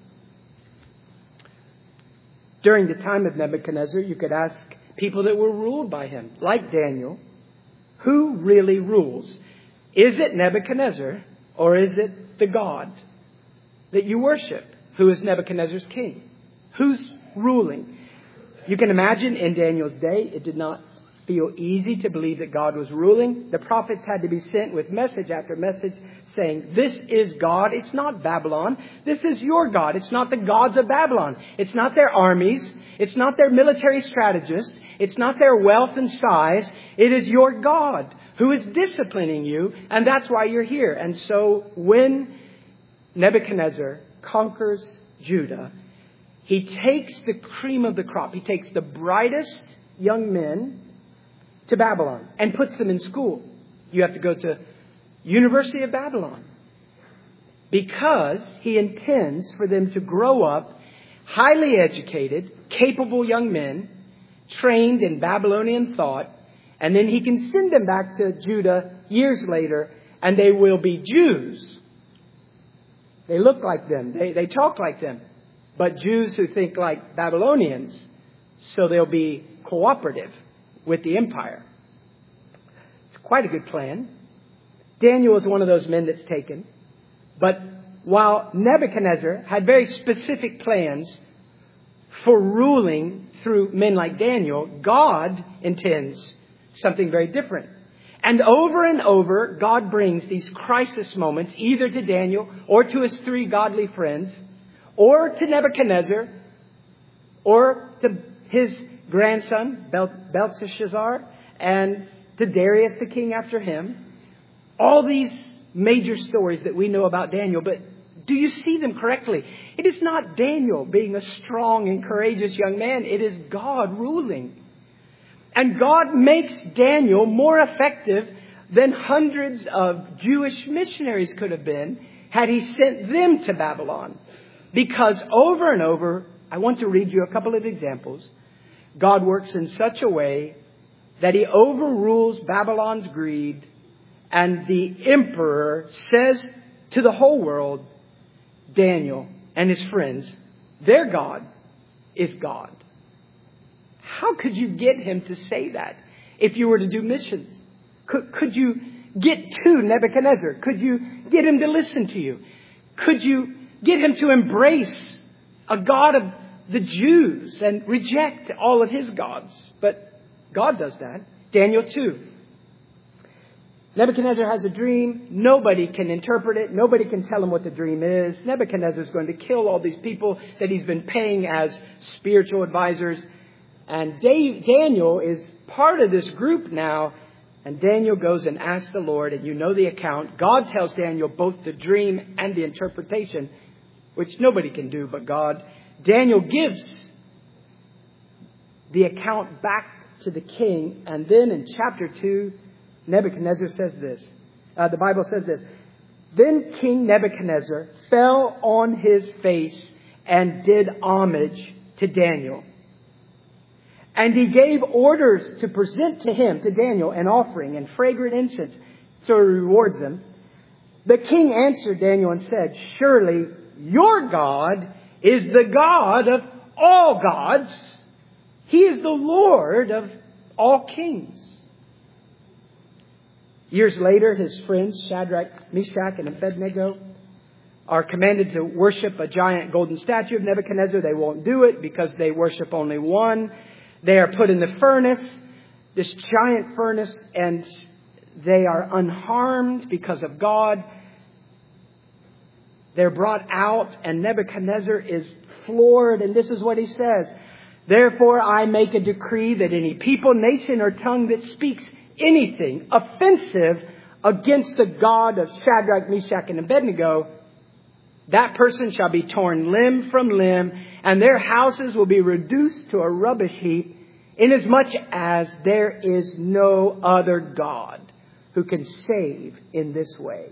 During the time of Nebuchadnezzar, you could ask people that were ruled by him, like Daniel, who really rules? Is it Nebuchadnezzar, or is it the God that you worship, who is Nebuchadnezzar's king? Who's ruling? You can imagine in Daniel's day, it did not feel easy to believe that God was ruling. The prophets had to be sent with message after message saying, this is God. It's not Babylon. This is your God. It's not the gods of Babylon. It's not their armies. It's not their military strategists. It's not their wealth and size. It is your God who is disciplining you. And that's why you're here. And so when Nebuchadnezzar conquers Judah, he takes the cream of the crop. He takes the brightest young men to Babylon and puts them in school. You have to go to University of Babylon because he intends for them to grow up highly educated, capable young men, trained in Babylonian thought, and then he can send them back to Judah years later, and they will be Jews. They look like them. They, they talk like them. But Jews who think like Babylonians, so they'll be cooperative with the empire. It's quite a good plan. Daniel is one of those men that's taken. But while Nebuchadnezzar had very specific plans for ruling through men like Daniel, God intends something very different. And over and over, God brings these crisis moments either to Daniel or to his three godly friends, or to Nebuchadnezzar, or to his grandson, Bel- Belteshazzar, and to Darius, the king after him. All these major stories that we know about Daniel, but do you see them correctly? It is not Daniel being a strong and courageous young man. It is God ruling. And God makes Daniel more effective than hundreds of Jewish missionaries could have been had he sent them to Babylon. Because over and over, I want to read you a couple of examples. God works in such a way that he overrules Babylon's greed, and the emperor says to the whole world, Daniel and his friends, their God is God. How could you get him to say that if you were to do missions? Could, could you get to Nebuchadnezzar? Could you get him to listen to you? Could you get him to embrace a God of the Jews and reject all of his gods? But God does that. Daniel two. Nebuchadnezzar has a dream. Nobody can interpret it. Nobody can tell him what the dream is. Nebuchadnezzar is going to kill all these people that he's been paying as spiritual advisors. And Dave, Daniel is part of this group now. And Daniel goes and asks the Lord, and you know the account. God tells Daniel both the dream and the interpretation, which nobody can do but God. Daniel gives the account back to the king. And then in chapter two, Nebuchadnezzar says this. Uh, the Bible says this. Then King Nebuchadnezzar fell on his face and did homage to Daniel. And he gave orders to present to him, to Daniel, an offering and fragrant incense. So he rewards him. The king answered Daniel and said, surely your God is the God of all gods. He is the Lord of all kings. Years later, his friends, Shadrach, Meshach, and Abednego, are commanded to worship a giant golden statue of Nebuchadnezzar. They won't do it because they worship only one. They are put in the furnace, this giant furnace, and they are unharmed because of God. They're brought out, and Nebuchadnezzar is floored, and this is what he says. Therefore, I make a decree that any people, nation, or tongue that speaks anything offensive against the God of Shadrach, Meshach, and Abednego, that person shall be torn limb from limb, and their houses will be reduced to a rubbish heap, inasmuch as there is no other God who can save in this way.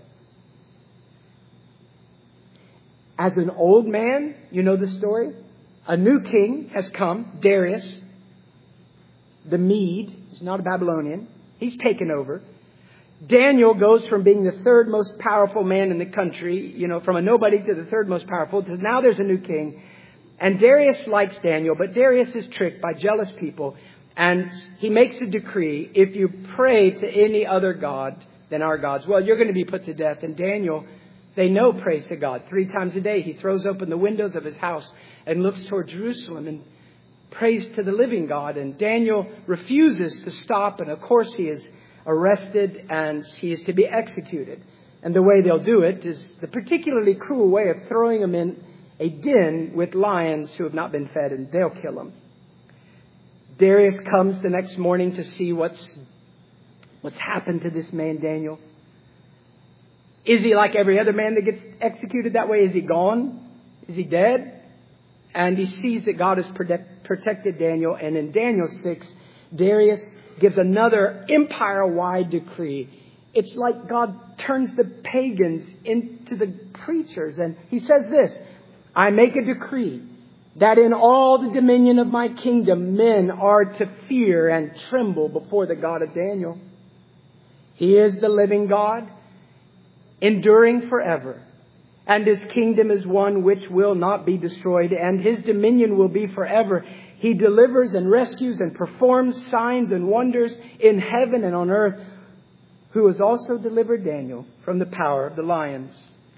As an old man, you know the story, a new king has come, Darius, the Mede. He's not a Babylonian. He's taken over. Daniel goes from being the third most powerful man in the country, you know, from a nobody to the third most powerful, to now there's a new king. And Darius likes Daniel, but Darius is tricked by jealous people. And he makes a decree, if you pray to any other god than our gods, well, you're going to be put to death. And Daniel, they know, prays to God. Three times a day, he throws open the windows of his house and looks toward Jerusalem and prays to the living God. And Daniel refuses to stop. And of course, he is arrested and he is to be executed. And the way they'll do it is the particularly cruel way of throwing him in a den with lions who have not been fed, and they'll kill him. Darius comes the next morning to see what's what's happened to this man, Daniel. Is he like every other man that gets executed that way? Is he gone? Is he dead? And he sees that God has protect, protected Daniel. And in Daniel six, Darius gives another empire-wide decree. It's like God turns the pagans into the preachers. And he says this, I make a decree that in all the dominion of my kingdom men are to fear and tremble before the God of Daniel. He is the living God, enduring forever. And His kingdom is one which will not be destroyed, and His dominion will be forever. He delivers and rescues and performs signs and wonders in heaven and on earth, who has also delivered Daniel from the power of the lions.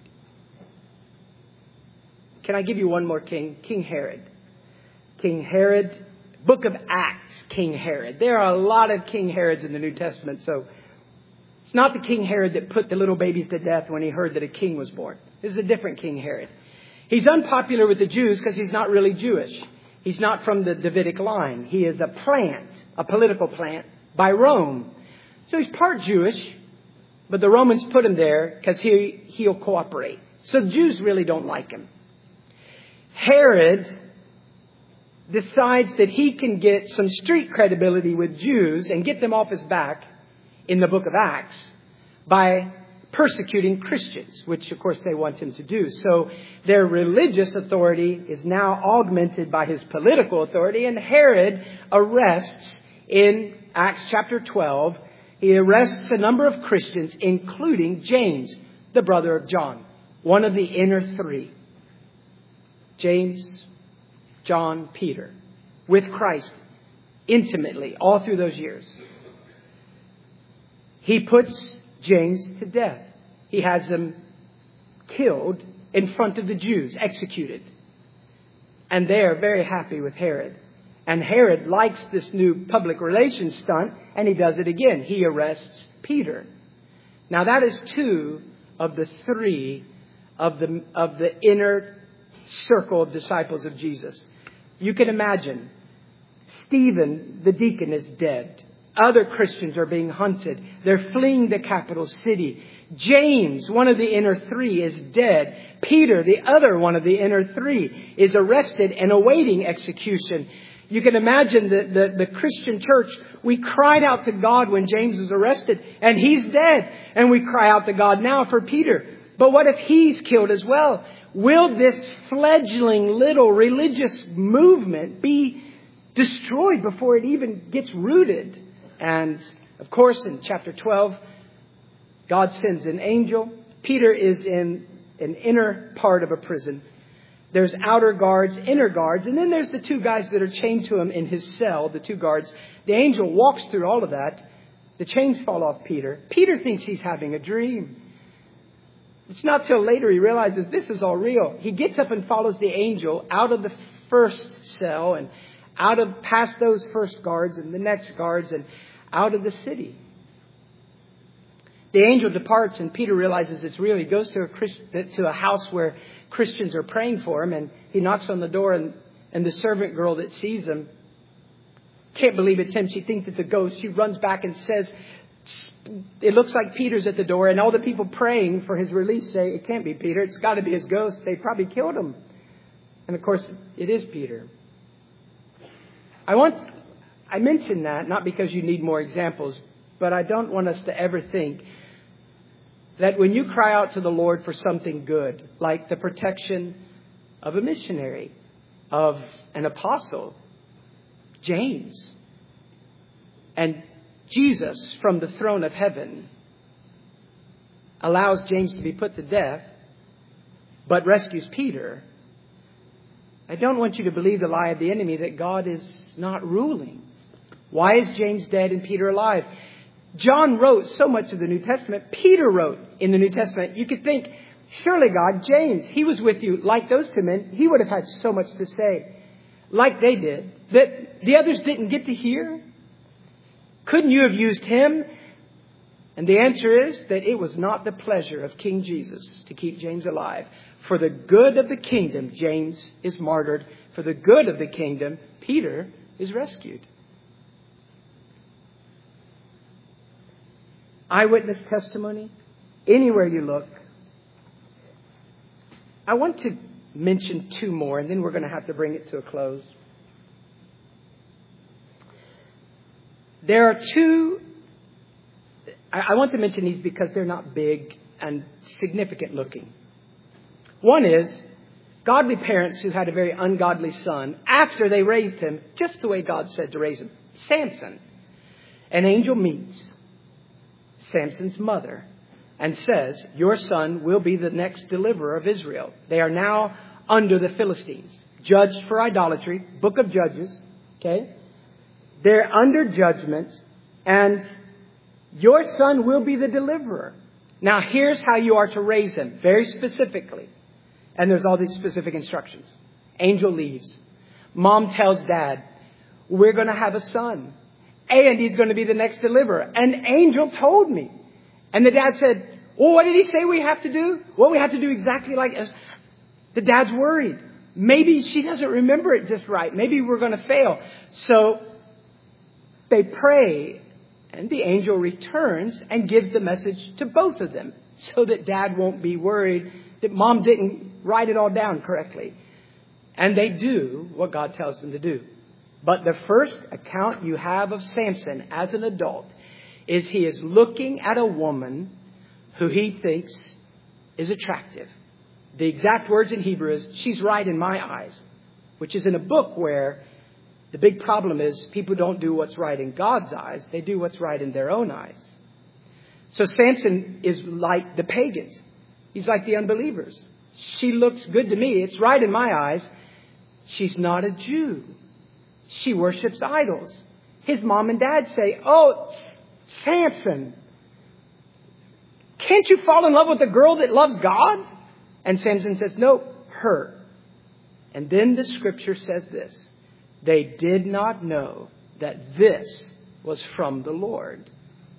Can I give you one more king? King Herod. King Herod, book of Acts, King Herod. There are a lot of King Herods in the New Testament, so it's not the King Herod that put the little babies to death when he heard that a king was born. This is a different King Herod. He's unpopular with the Jews because he's not really Jewish. He's not from the Davidic line. He is a plant, a political plant by Rome. So he's part Jewish, but the Romans put him there because he, he'll cooperate. So Jews really don't like him. Herod decides that he can get some street credibility with Jews and get them off his back in the book of Acts by persecuting Christians, which of course they want him to do. So their religious authority is now augmented by his political authority, and Herod arrests in Acts chapter twelve, he arrests a number of Christians, including James, the brother of John, one of the inner three. James, John, Peter, with Christ intimately all through those years. He puts James to death. He has him killed in front of the Jews, executed. And they are very happy with Herod. And Herod likes this new public relations stunt, and he does it again. He arrests Peter. Now that is two of the three of the, of the inner circle of disciples of Jesus. You can imagine Stephen, the deacon, is dead. Other Christians are being hunted. They're fleeing the capital city. James, one of the inner three, is dead. Peter, the other one of the inner three, is arrested and awaiting execution. You can imagine the, the, the Christian church. We cried out to God when James was arrested, and he's dead. And we cry out to God now for Peter. But what if he's killed as well? Will this fledgling little religious movement be destroyed before it even gets rooted? And of course, in chapter twelve, God sends an angel. Peter is in an inner part of a prison. There's outer guards, inner guards, and then there's the two guys that are chained to him in his cell, the two guards. The angel walks through all of that. The chains fall off Peter. Peter thinks he's having a dream. It's not till later he realizes this is all real. He gets up and follows the angel out of the first cell and out of past those first guards and the next guards and out of the city. The angel departs and Peter realizes it's real. He goes to a Christ, to a house where Christians are praying for him, and he knocks on the door, and, and the servant girl that sees him can't believe it's him. She thinks it's a ghost. She runs back and says, it looks like Peter's at the door, and all the people praying for his release say, it can't be Peter. It's got to be his ghost. They probably killed him. And of course, it is Peter. I want, I mention that not because you need more examples, but I don't want us to ever think that when you cry out to the Lord for something good, like the protection of a missionary, of an apostle, James, and Jesus from the throne of heaven allows James to be put to death, but rescues Peter, I don't want you to believe the lie of the enemy that God is not ruling. Why is James dead and Peter alive? John wrote so much of the New Testament. Peter wrote in the New Testament. You could think, surely God, James, he was with you like those two men. He would have had so much to say, like they did, that the others didn't get to hear. Couldn't you have used him? And the answer is that it was not the pleasure of King Jesus to keep James alive. For the good of the kingdom, James is martyred. For the good of the kingdom, Peter is rescued. Eyewitness testimony, anywhere you look. I want to mention two more, and then we're going to have to bring it to a close. There are two, I want to mention these because they're not big and significant looking. One is, godly parents who had a very ungodly son after they raised him just the way God said to raise him. Samson. An angel meets Samson's mother and says, your son will be the next deliverer of Israel. They are now under the Philistines, judged for idolatry, Book of Judges. Okay? They're under judgment, and your son will be the deliverer. Now, here's how you are to raise him, very specifically. And there's all these specific instructions. Angel leaves. Mom tells Dad, we're going to have a son. And he's going to be the next deliverer. An angel told me. And the dad said, well, what did he say we have to do? Well, we have to do exactly like us. The dad's worried. Maybe she doesn't remember it just right. Maybe we're going to fail. So they pray. And the angel returns and gives the message to both of them. So that Dad won't be worried that Mom didn't write it all down correctly. And they do what God tells them to do. But the first account you have of Samson as an adult is he is looking at a woman who he thinks is attractive. The exact words in Hebrew is, she's right in my eyes, which is in a book where the big problem is people don't do what's right in God's eyes. They do what's right in their own eyes. So Samson is like the pagans. He's like the unbelievers. She looks good to me. It's right in my eyes. She's not a Jew. She worships idols. His mom and dad say, oh, Samson, can't you fall in love with a girl that loves God? And Samson says, no, her. And then the scripture says this. They did not know that this was from the Lord.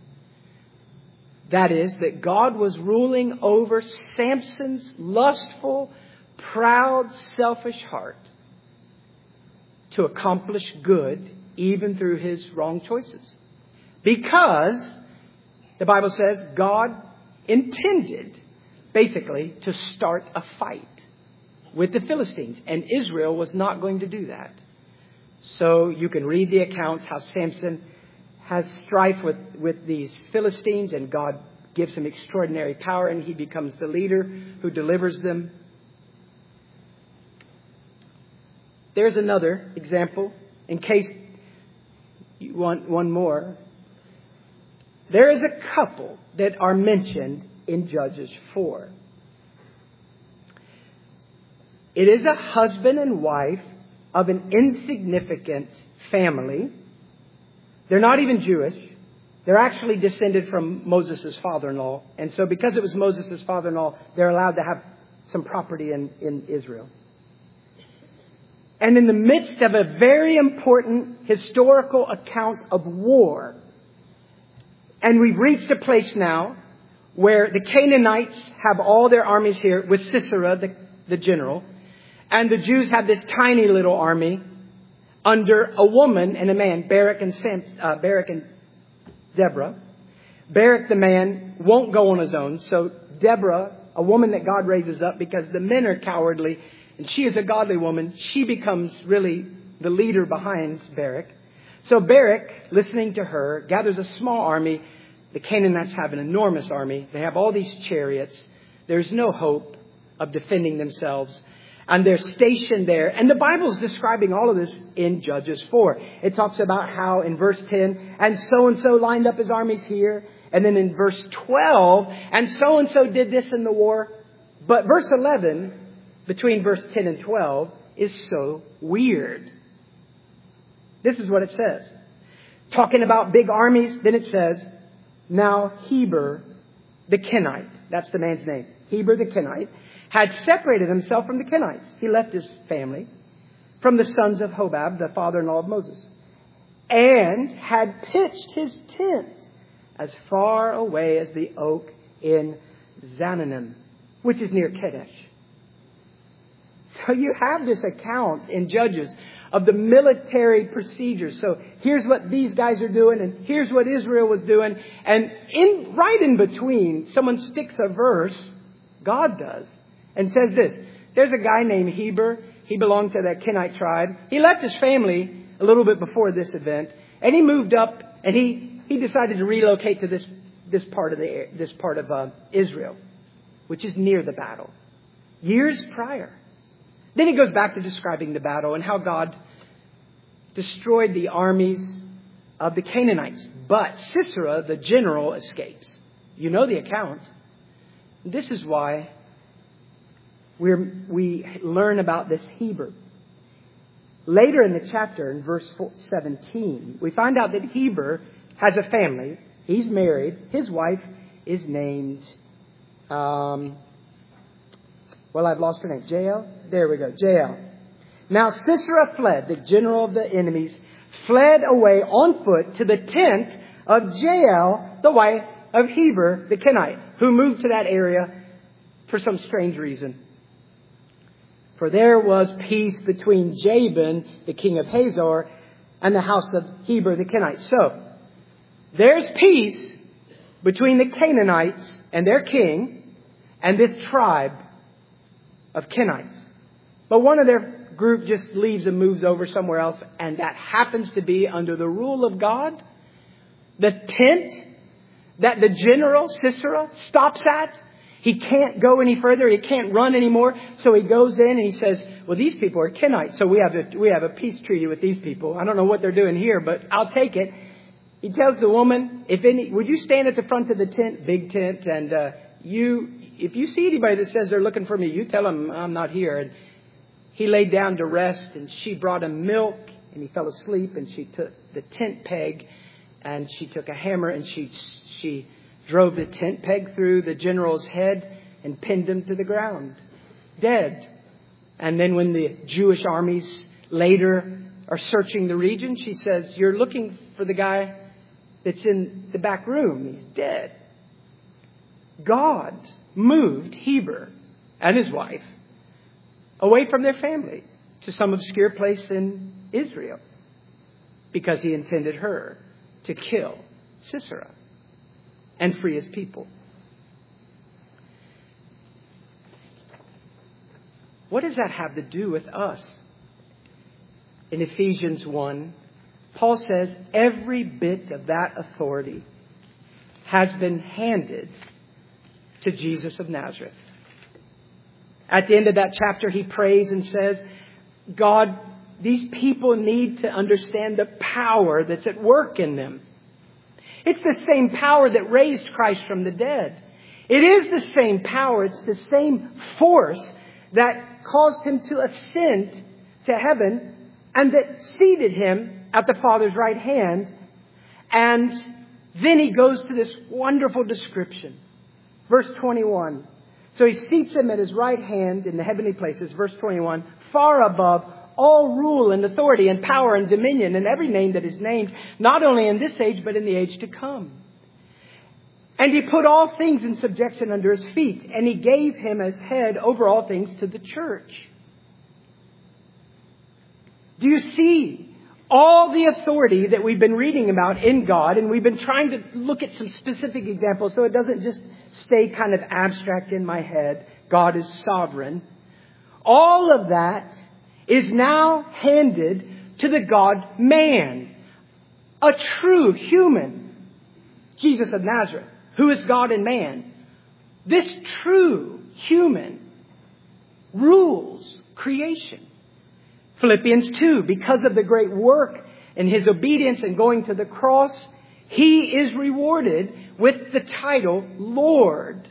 That is, that God was ruling over Samson's lustful, proud, selfish heart to accomplish good even through his wrong choices. Because the Bible says God intended basically to start a fight with the Philistines. And Israel was not going to do that. So you can read the accounts how Samson has strife with, with these Philistines, and God gives him extraordinary power, and he becomes the leader who delivers them. There's another example, in case you want one more. There is a couple that are mentioned in Judges four. It is a husband and wife of an insignificant family. They're not even Jewish. They're actually descended from Moses' father-in-law. And so because it was Moses' father-in-law, they're allowed to have some property in, in Israel. And in the midst of a very important historical account of war, and we've reached a place now where the Canaanites have all their armies here with Sisera, the, the general, and the Jews have this tiny little army under a woman and a man, Barak and Sam, uh, Barak and Deborah. Barak, the man, won't go on his own. So Deborah, a woman that God raises up because the men are cowardly, and she is a godly woman, she becomes really the leader behind Barak. So Barak, listening to her, gathers a small army. The Canaanites have an enormous army. They have all these chariots. There's no hope of defending themselves. And they're stationed there. And the Bible is describing all of this in Judges four. It talks about how in verse ten, and so-and-so lined up his armies here. And then in verse twelve, and so-and-so did this in the war. But verse eleven, between verse ten and twelve, is so weird. This is what it says. Talking about big armies, then it says, now Heber the Kenite, that's the man's name, Heber the Kenite, had separated himself from the Kenites. He left his family from the sons of Hobab, the father-in-law of Moses, and had pitched his tent as far away as the oak in Zananim, which is near Kadesh. So you have this account in Judges of the military procedures. So here's what these guys are doing, and here's what Israel was doing. And in right in between, someone sticks a verse, God does, and says this. There's a guy named Heber. He belonged to that Kenite tribe. He left his family a little bit before this event, and he moved up, and he, he decided to relocate to this, this part of, the, this part of uh, Israel, which is near the battle. Years prior. Then he goes back to describing the battle and how God destroyed the armies of the Canaanites. But Sisera, the general, escapes. You know the account. This is why we're, we learn about this Heber. Later in the chapter, in verse seventeen, we find out that Heber has a family. He's married. His wife is named, um, well, I've lost her name. Jael? There we go. Jael. Now Sisera fled, the general of the enemies, fled away on foot to the tent of Jael, the wife of Heber, the Kenite, who moved to that area for some strange reason. For there was peace between Jabin, the king of Hazor, and the house of Heber, the Kenite. So, there's peace between the Canaanites and their king and this tribe of Kenites. But one of their group just leaves and moves over somewhere else, and that happens to be under the rule of God. The tent that the general, Sisera, stops at, he can't go any further. He can't run anymore. So he goes in and he says, well, these people are Kenites, so we have a, we have a peace treaty with these people. I don't know what they're doing here, but I'll take it. He tells the woman, if any, would you stand at the front of the tent, big tent, and uh, you, if you see anybody that says they're looking for me, you tell them I'm not here. And he laid down to rest, and she brought him milk, and he fell asleep, and she took the tent peg, and she took a hammer, and she she drove the tent peg through the general's head and pinned him to the ground, dead. And then when the Jewish armies later are searching the region, she says, you're looking for the guy that's in the back room. He's dead. God moved Heber and his wife away from their family to some obscure place in Israel because he intended her to kill Sisera and free his people. What does that have to do with us? In Ephesians one, Paul says every bit of that authority has been handed to Jesus of Nazareth. At the end of that chapter, he prays and says, God, these people need to understand the power that's at work in them. It's the same power that raised Christ from the dead. It is the same power. It's the same force that caused him to ascend to heaven and that seated him at the Father's right hand. And then he goes to this wonderful description. Verse twenty-one. So he seats him at his right hand in the heavenly places. Verse twenty-one. Far above all rule and authority and power and dominion and every name that is named, not only in this age, but in the age to come. And he put all things in subjection under his feet, and he gave him as head over all things to the church. Do you see all the authority that we've been reading about in God? And we've been trying to look at some specific examples so it doesn't just stay kind of abstract in my head. God is sovereign. All of that is now handed to the God-man, a true human, Jesus of Nazareth, who is God and man. This true human rules creation. Philippians two, because of the great work and his obedience and going to the cross, he is rewarded with the title Lord.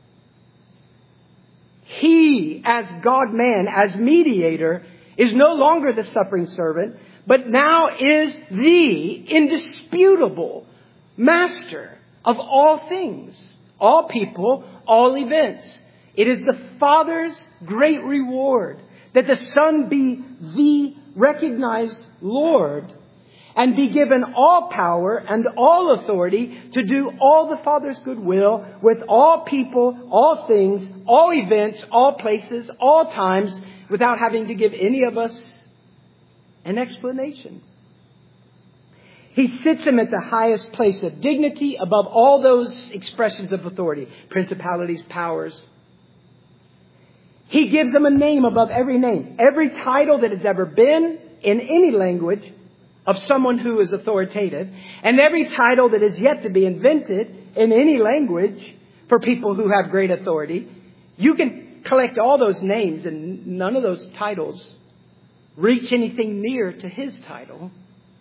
He, as God-man, as mediator, is no longer the suffering servant, but now is the indisputable master of all things, all people, all events. It is the Father's great reward that the Son be the recognized Lord and be given all power and all authority to do all the Father's good will with all people, all things, all events, all places, all times, without having to give any of us an explanation. He sits him at the highest place of dignity above all those expressions of authority, principalities, powers. He gives them a name above every name. Every title that has ever been in any language of someone who is authoritative, and every title that is yet to be invented in any language for people who have great authority. You can collect all those names, and none of those titles reach anything near to His title.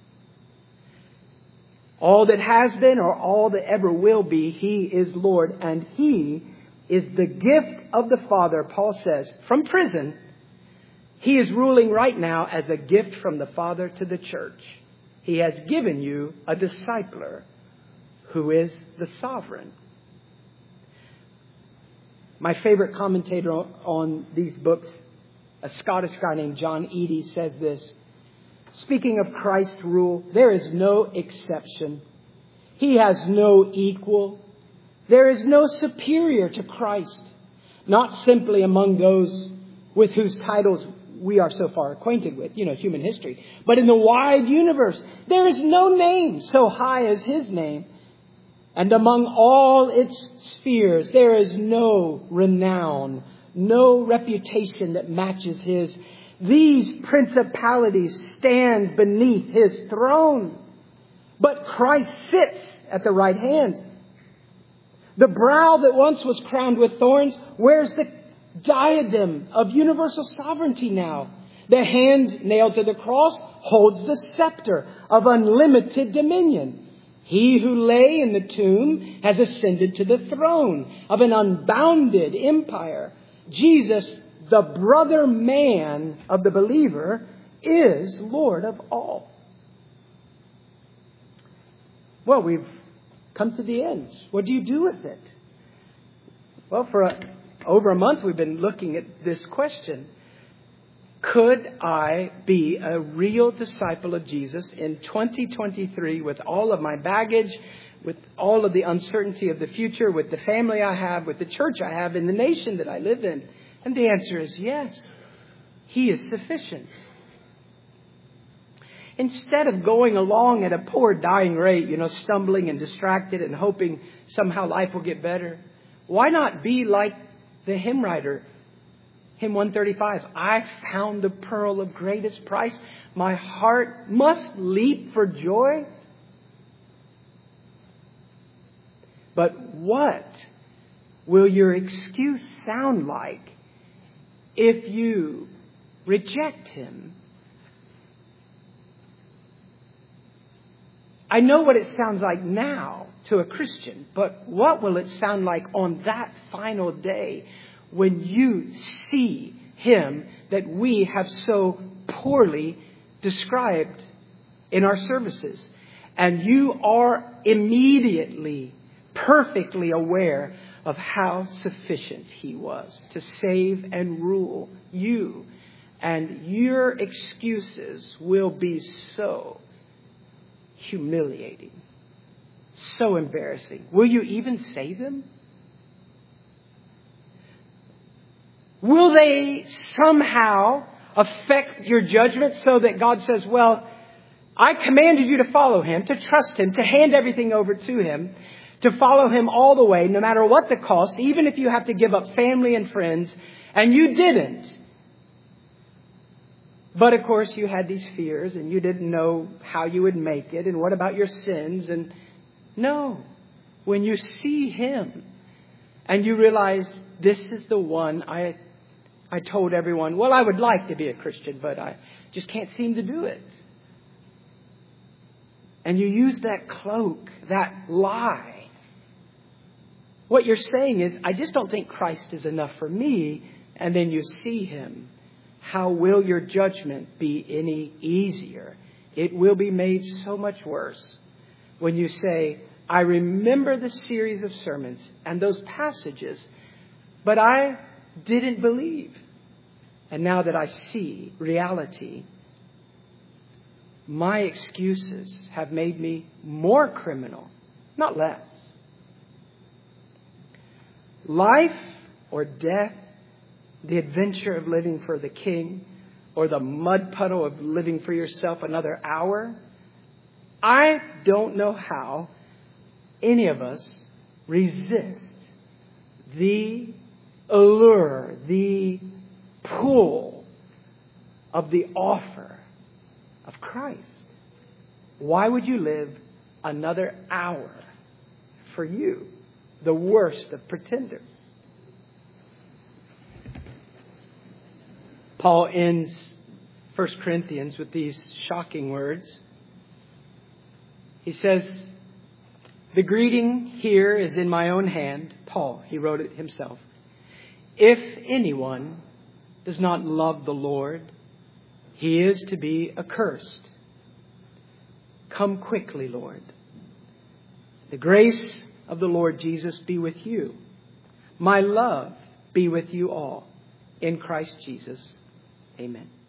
All that has been or all that ever will be, He is Lord, and He is the gift of the Father, Paul says, from prison. He is ruling right now as a gift from the Father to the church. He has given you a discipler who is the sovereign. My favorite commentator on these books, a Scottish guy named John Eadie, says this. Speaking of Christ's rule, there is no exception. He has no equal. There is no superior to Christ, not simply among those with whose titles we are so far acquainted with, you know, human history, but in the wide universe. There is no name so high as His name. And among all its spheres, there is no renown, no reputation that matches His. These principalities stand beneath His throne. But Christ sits at the right hand. The brow that once was crowned with thorns wears the diadem of universal sovereignty now. The hand nailed to the cross holds the scepter of unlimited dominion. He who lay in the tomb has ascended to the throne of an unbounded empire. Jesus, the brother man of the believer, is Lord of all. Well, we've come to the end. What do you do with it? Well, for a, over a month we've been looking at this question. Could I be a real disciple of Jesus in twenty twenty-three with all of my baggage, with all of the uncertainty of the future, with the family I have, with the church I have, in the nation that I live in? And the answer is yes. He is sufficient. Instead of going along at a poor dying rate, you know, stumbling and distracted and hoping somehow life will get better, why not be like the hymn writer? Hymn one thirty-five, I found the pearl of greatest price. My heart must leap for joy. But what will your excuse sound like if you reject Him? I know what it sounds like now to a Christian, but what will it sound like on that final day when you see Him that we have so poorly described in our services, and you are immediately perfectly aware of how sufficient He was to save and rule you, and your excuses will be so humiliating, so embarrassing. Will you even say them? Will they somehow affect your judgment so that God says, well, I commanded you to follow Him, to trust Him, to hand everything over to Him, to follow Him all the way, no matter what the cost, even if you have to give up family and friends, and you didn't. But of course you had these fears and you didn't know how you would make it, and what about your sins? And no, when you see Him and you realize this is the one I I told everyone, well, I would like to be a Christian, but I just can't seem to do it. And you use that cloak, that lie. What you're saying is, I just don't think Christ is enough for me. And then you see Him. How will your judgment be any easier? It will be made so much worse when you say, I remember the series of sermons and those passages, but I didn't believe. And now that I see reality, my excuses have made me more criminal, not less. Life or death, the adventure of living for the King, or the mud puddle of living for yourself another hour. I don't know how any of us resist the allure, the pull of the offer of Christ. Why would you live another hour for you, the worst of pretenders? Paul ends First Corinthians with these shocking words. He says, "The greeting here is in my own hand." Paul, he wrote it himself. "If anyone does not love the Lord, he is to be accursed. Come quickly, Lord. The grace of the Lord Jesus be with you. My love be with you all. In Christ Jesus. Amen."